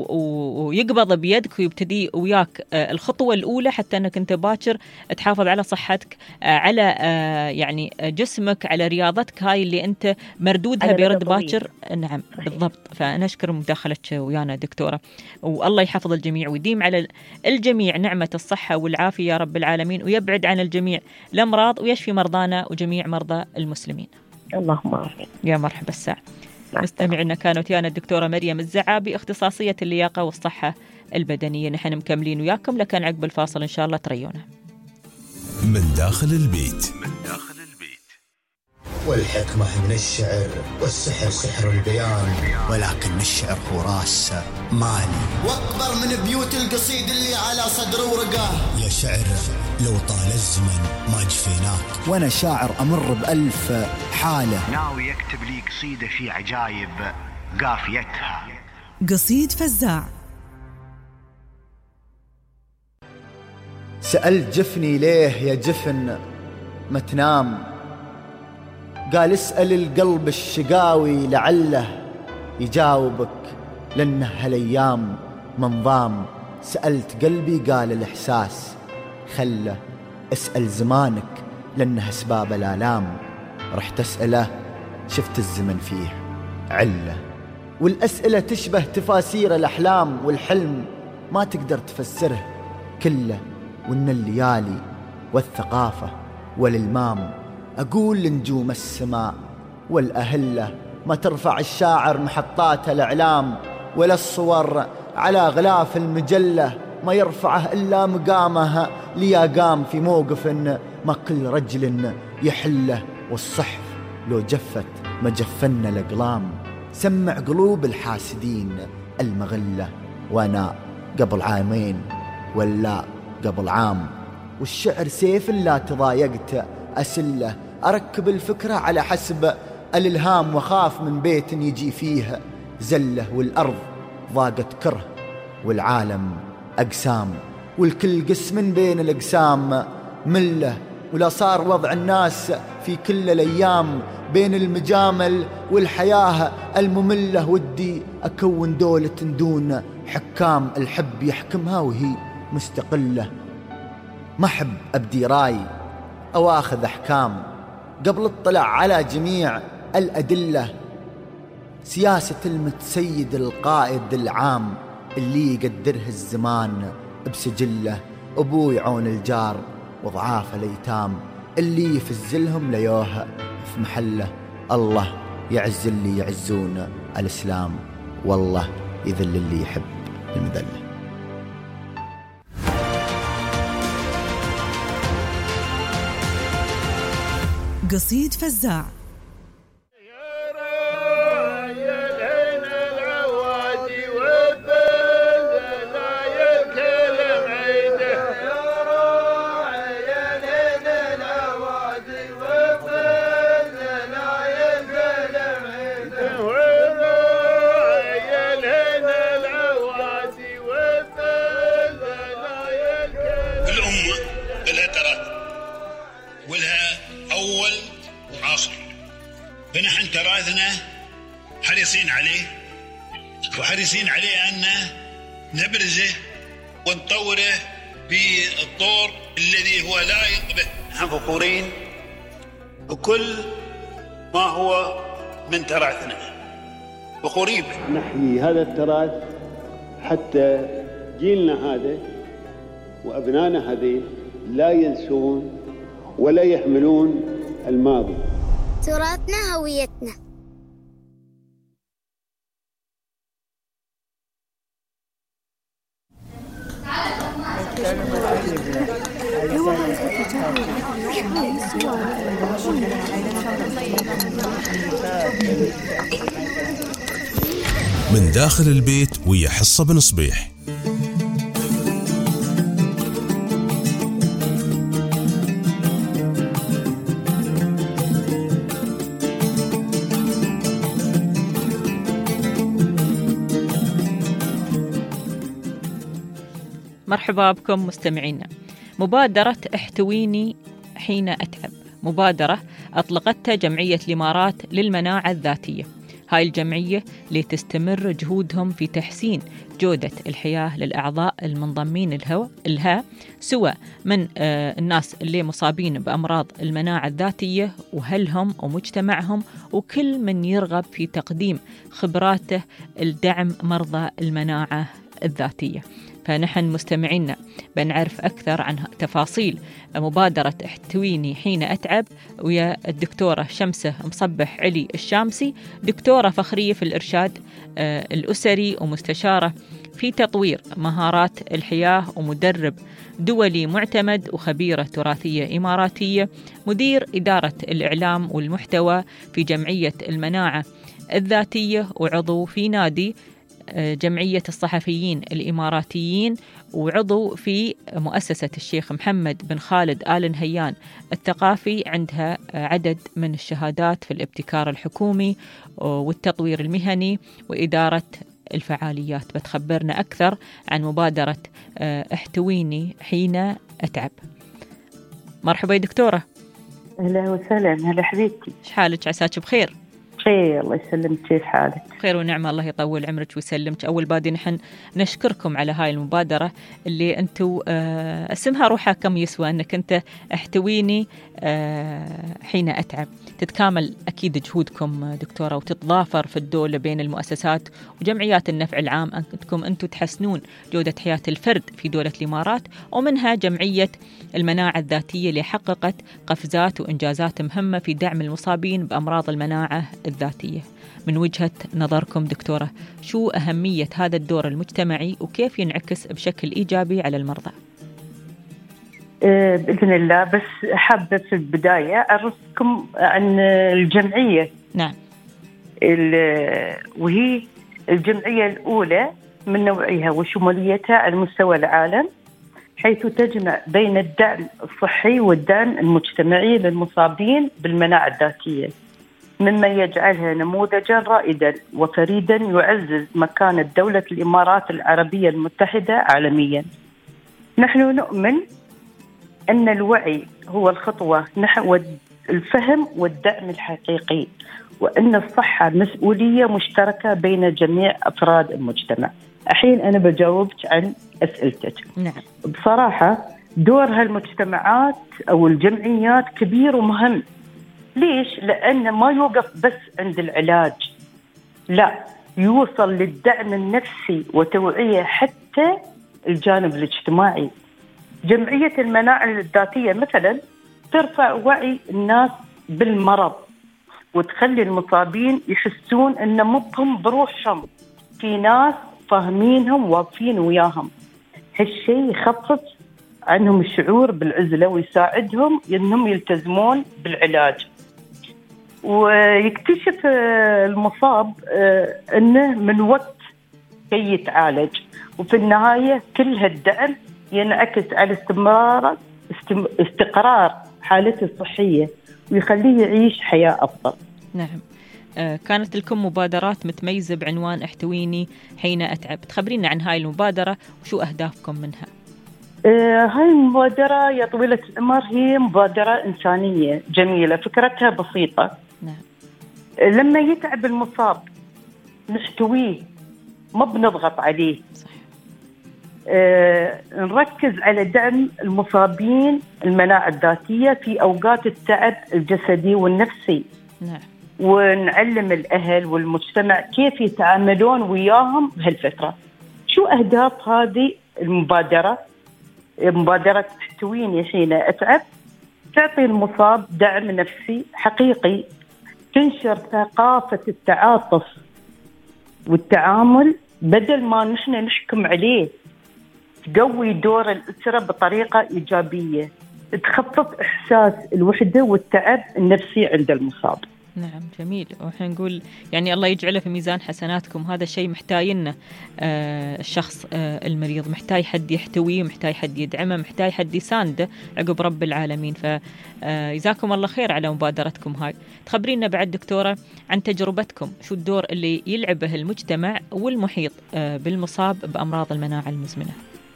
ويقبض بيدك ويبتدي وياك الخطوة الأولى، حتى أنك أنت باكر تحافظ على صحتك، على يعني جسمك، على رياضتك هاي اللي أنت مردودها بيرد باكر. نعم صحيح. بالضبط. فأنا أشكر مداخلتك ويانا دكتورة، والله يحفظ الجميع ويديم على الجميع نعمة الصحة والعافية يا رب العالمين، ويبعد عن الجميع الأمراض ويشفي مرضانا وجميع مرضى المسلمين.
اللهم آمين.
يا مرحبا الساعة. مستمعينا كانت ويانا الدكتورة مريم الزعابي، اختصاصية اللياقة والصحة البدنية. نحن مكملين وياكم، لكن عقب الفاصل إن شاء الله تريونا.
من داخل البيت.
من داخل البيت.
والحكمة من الشعر، والسحر سحر البيان، ولكن الشعر هو راس مالي واكبر من بيوت القصيد اللي على صدر ورقاه. يا شعر لو طال الزمن ما جفيناك، وانا شاعر امر بألف حالة.
ناوي يكتب لي قصيدة في عجايب قافيتها.
قصيد فزاع.
سألت جفني ليه يا جفن ما تنام، قال اسأل القلب الشقاوي لعله يجاوبك، لأن هالأيام منظام سألت قلبي قال الإحساس خله اسأل زمانك لأنه أسباب الآلام، رحت أسأله شفت الزمن فيه علة. والأسئلة تشبه تفاسير الأحلام، والحلم ما تقدر تفسره كله. وإن الليالي والثقافة والإلمام أقول لنجوم السماء والأهلة ما ترفع الشاعر محطات الإعلام، ولا الصور على غلاف المجلة ما يرفعه إلا مقامها ليا قام في موقف ما كل رجل يحله. والصحف لو جفت ما جفن الأقلام، سمع قلوب الحاسدين المغلة. وأنا قبل عامين ولا قبل عام، والشعر سيف لا تضايقت أسله. أركب الفكرة على حسب الإلهام، وخاف من بيت يجي فيه زله. والأرض ضاقت كره والعالم أقسام، والكل قسم بين الأقسام مله. ولا صار وضع الناس في كل الأيام بين المجامل والحياة المملة. ودي أكون دولة دون حكام، الحب يحكمها وهي مستقلة. ما أحب أبدي راي أو أخذ أحكام قبل اطلع على جميع الأدلة. سياسة المتسيد القائد العام اللي يقدره الزمان بسجله. أبوي عون الجار وضعاف الأيتام اللي يفزلهم ليوه في محله. الله يعز اللي يعزون الإسلام، والله يذل اللي يحب المذلة.
قصيد فزاع.
فنحن تراثنا حريصين عليه، وحريصين عليه أن نبرزه ونطوره بالطور الذي هو لائق به. نحن فخورين بكل ما هو من تراثنا، فخورين به.
نحيي هذا التراث حتى جيلنا هذا وأبنائنا هذه لا ينسون ولا يحملون الماضي.
تراثنا هويتنا.
من داخل البيت ويا حصة بن صبيح.
مرحبا بكم مستمعينا. مبادرة احتويني حين أتعب، مبادرة أطلقتها جمعية الإمارات للمناعة الذاتية. هاي الجمعية اللي تستمر جهودهم في تحسين جودة الحياة للأعضاء المنضمين لها، سواء من الناس اللي مصابين بأمراض المناعة الذاتية وأهلهم ومجتمعهم، وكل من يرغب في تقديم خبراته لدعم مرضى المناعة الذاتية. فنحن مستمعينا بنعرف أكثر عن تفاصيل مبادرة احتويني حين أتعب ويا الدكتورة شمسة مصبح علي الشامسي، دكتورة فخرية في الإرشاد الأسري ومستشارة في تطوير مهارات الحياة ومدرب دولي معتمد وخبيرة تراثية إماراتية، مدير إدارة الإعلام والمحتوى في جمعية المناعة الذاتية، وعضو في نادي جمعية الصحفيين الإماراتيين، وعضو في مؤسسة الشيخ محمد بن خالد آل نهيان الثقافي. عندها عدد من الشهادات في الابتكار الحكومي والتطوير المهني وإدارة الفعاليات. بتخبرنا أكثر عن مبادرة احتويني حين أتعب. مرحبا يا دكتورة.
أهلا وسهلا. هلا حبيبتي،
ايش حالك؟ عساك بخير؟
بخير الله يسلمك، كيف حالك؟
خير ونعمة، الله يطول عمرك ويسلمك. أول بادي نحن نشكركم على هاي المبادرة اللي أنتوا آه اسمها روحها كم يسوى، أنك أنت احتويني آه حين أتعب. تتكامل أكيد جهودكم دكتورة وتتضافر في الدولة بين المؤسسات وجمعيات النفع العام أنكم أنتوا تحسنون جودة حياة الفرد في دولة الإمارات، ومنها جمعية المناعة الذاتية اللي حققت قفزات وإنجازات مهمة في دعم المصابين بأمراض المناعة الذاتية. من وجهة نظركم دكتورة، شو أهمية هذا الدور المجتمعي وكيف ينعكس بشكل إيجابي على المرضى؟
بإذن الله، بس حابة في البداية أعرفكم عن الجمعية.
نعم.
وهي الجمعية الأولى من نوعها وشموليتها على مستوى العالم، حيث تجمع بين الدعم الصحي والدعم المجتمعي للمصابين بالمناعة الذاتية، مما يجعلها نموذجا رائدا وفريدا يعزز مكانة دولة الإمارات العربية المتحدة عالميا. نحن نؤمن أن الوعي هو الخطوة نحو الفهم والدعم الحقيقي، وأن الصحة مسؤولية مشتركة بين جميع أفراد المجتمع. الحين أنا بجاوبك عن أسئلتك.
نعم.
بصراحة دور هالمجتمعات أو الجمعيات كبير ومهم. ليش؟ لأن ما يوقف بس عند العلاج، لا، يوصل للدعم النفسي وتوعية حتى الجانب الاجتماعي. جمعية المناعة الذاتية مثلا ترفع وعي الناس بالمرض وتخلي المصابين يحسون أن مبهم بروحهم في ناس فاهمينهم واقفين وياهم. هالشيء يخفف عنهم الشعور بالعزلة ويساعدهم أنهم يلتزمون بالعلاج. ويكتشف المصاب أنه من وقت كي يتعالج، وفي النهاية كل هالدعم ينعكس على استمرار استقرار حالته الصحية ويخليه يعيش حياة أفضل.
نعم. آه كانت لكم مبادرات متميزة بعنوان احتويني حين أتعب، تخبرينا عن هاي المبادرة وشو أهدافكم منها؟
آه هاي المبادرة يا طويلة العمر هي مبادرة إنسانية جميلة، فكرتها بسيطة.
نعم.
آه لما يتعب المصاب نحتويه، ما بنضغط عليه.
صح.
آه نركز على دعم المصابين المناعة الذاتية في أوقات التعب الجسدي والنفسي.
نعم.
ونعلم الأهل والمجتمع كيف يتعاملون وياهم بهالفترة. شو أهداف هذه المبادرة؟ مبادرة احتويني حين أتعب تعطي المصاب دعم نفسي حقيقي، تنشر ثقافة التعاطف والتعامل بدل ما نحن نحكم عليه، تقوي دور الأسرة بطريقة إيجابية، تخفف إحساس الوحدة والتعب النفسي عند المصاب.
نعم جميل. وإحنا نقول يعني الله يجعله في ميزان حسناتكم، هذا الشيء محتاجنا. آه الشخص آه المريض محتاج حد يحتويه، محتاج حد يدعمه، محتاج حد يسانده عقب رب العالمين. فجزاكم الله خير على مبادرتكم هاي. تخبرينا بعد دكتورة عن تجربتكم، شو الدور اللي يلعبه المجتمع والمحيط آه بالمصاب بأمراض المناعة المزمنة؟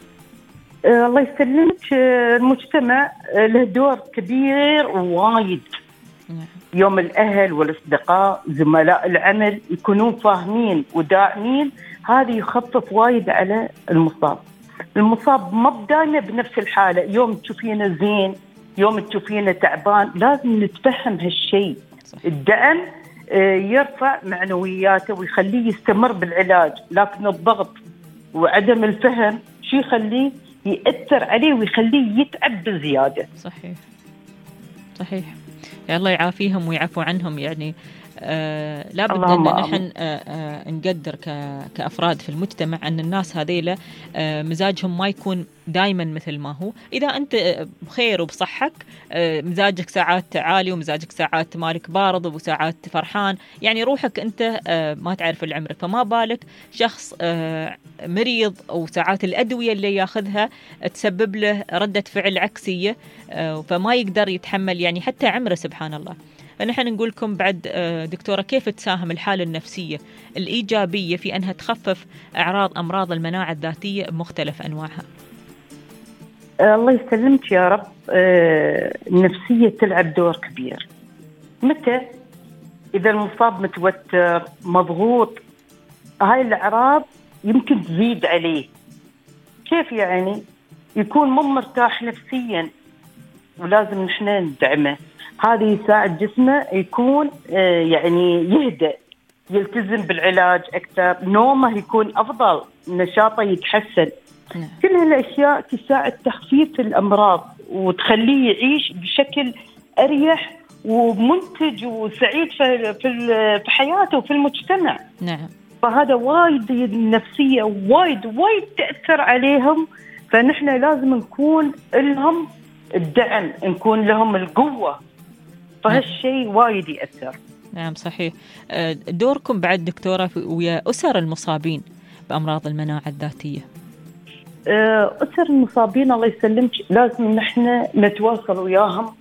آه الله يسلمك. المجتمع له دور كبير ووايد.
نعم.
يوم الأهل والأصدقاء زملاء العمل يكونون فاهمين وداعمين، هذا يخفف وايد على المصاب. المصاب ما بدايما بنفس الحالة، يوم تشوفينه زين يوم تشوفينه تعبان، لازم نتفهم هالشيء. الدعم يرفع معنوياته ويخليه يستمر بالعلاج، لكن الضغط وعدم الفهم شو يخليه يأثر عليه ويخليه يتعب بزيادة.
صحيح صحيح. يا الله يعافيهم ويعفو عنهم. يعني آه لابد أن نحن آه آه نقدر كأفراد في المجتمع أن الناس هذيلا آه مزاجهم ما يكون دايما مثل ما هو. إذا أنت بخير وبصحك آه مزاجك ساعات عالي ومزاجك ساعات مالك بارض وساعات فرحان، يعني روحك أنت آه ما تعرف العمر، فما بالك شخص آه مريض أو ساعات الأدوية اللي ياخذها تسبب له ردة فعل عكسية، آه فما يقدر يتحمل يعني حتى عمره سبحان الله. فنحن نقول لكم بعد دكتورة كيف تساهم الحالة النفسية الإيجابية في أنها تخفف أعراض أمراض المناعة الذاتية بمختلف أنواعها؟
الله يسلمك يا رب. النفسية تلعب دور كبير. متى إذا المصاب متوتر مضغوط، هاي الأعراض يمكن تزيد عليه. كيف يعني؟ يكون مو مرتاح نفسيا ولازم نحن ندعمه. هذا يساعد جسمه يكون يعني يهدأ، يلتزم بالعلاج أكثر، نومه يكون أفضل، نشاطه يتحسن. كل هالأشياء تساعد تخفيف الأمراض وتخليه يعيش بشكل أريح ومنتج وسعيد في في حياته وفي المجتمع.
نعم.
فهذا وايد النفسية وايد وايد تأثر عليهم، فنحن لازم نكون لهم الدعم، نكون لهم القوة، فهالشيء وايد يأثر.
نعم صحيح. دوركم بعد دكتورة ويا أسر المصابين بأمراض المناعة الذاتية؟
أسر المصابين الله يسلمك لازم نحن نتواصل وياهم،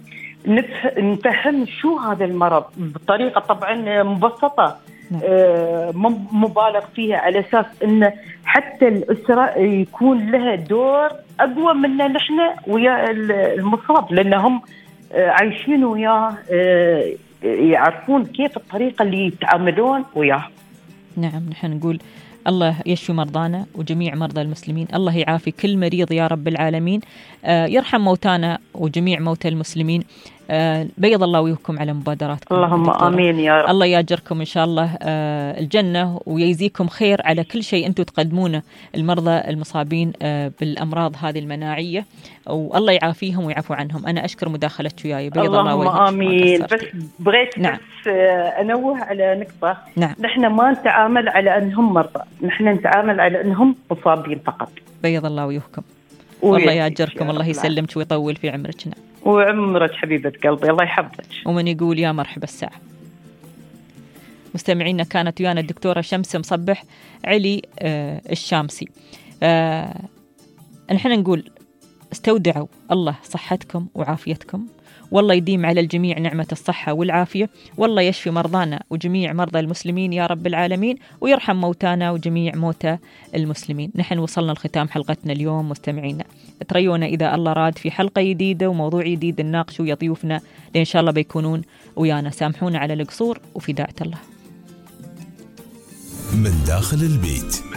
نفهم شو هذا المرض بطريقة طبعا مبسطة، مبالغ فيها، على أساس أن حتى الأسرة يكون لها دور أقوى منا نحن ويا المصاب، لأنهم عايشين وياه، يعرفون كيف الطريقة اللي يتعاملون وياه.
نعم، نحن نقول الله يشفي مرضانا وجميع مرضى المسلمين، الله يعافي كل مريض يا رب العالمين، آه يرحم موتانا وجميع موتى المسلمين. آه بيض الله وجهكم على مبادراتكم.
اللهم آمين يا رب.
الله يأجركم إن شاء الله آه الجنة ويجزيكم خير على كل شيء أنتم تقدمونه المرضى المصابين آه بالأمراض هذه المناعية، والله يعافيهم ويعفو عنهم. أنا أشكر مداخلتك وياي، بيض الله وجهك.
اللهم آمين. بس بغيت نعم. بس أنوه على نقطة.
نعم.
نحن ما نتعامل على أنهم مرضى، نحن نتعامل على أنهم مصابين فقط.
بيض الله وجهكم. والله يأجركم، الله يسلمك ويطول في عمرك. نعم.
وعمرك حبيبة قلبي، الله يحفظك.
ومن يقول يا مرحبا الساعة. مستمعينا، كانت ويانا الدكتورة شمس مصبح علي آه الشامسي. آه نحن نقول استودعوا الله صحتكم وعافيتكم، والله يديم على الجميع نعمة الصحة والعافية، والله يشفي مرضانا وجميع مرضى المسلمين يا رب العالمين، ويرحم موتانا وجميع موتى المسلمين. نحن وصلنا لختام حلقتنا اليوم مستمعينا، تريونا إذا الله راد في حلقة جديدة وموضوع جديد نناقش ويا ضيوفنا اللي إن شاء الله بيكونون ويانا. سامحونا على القصور وفي داعة الله.
من داخل البيت.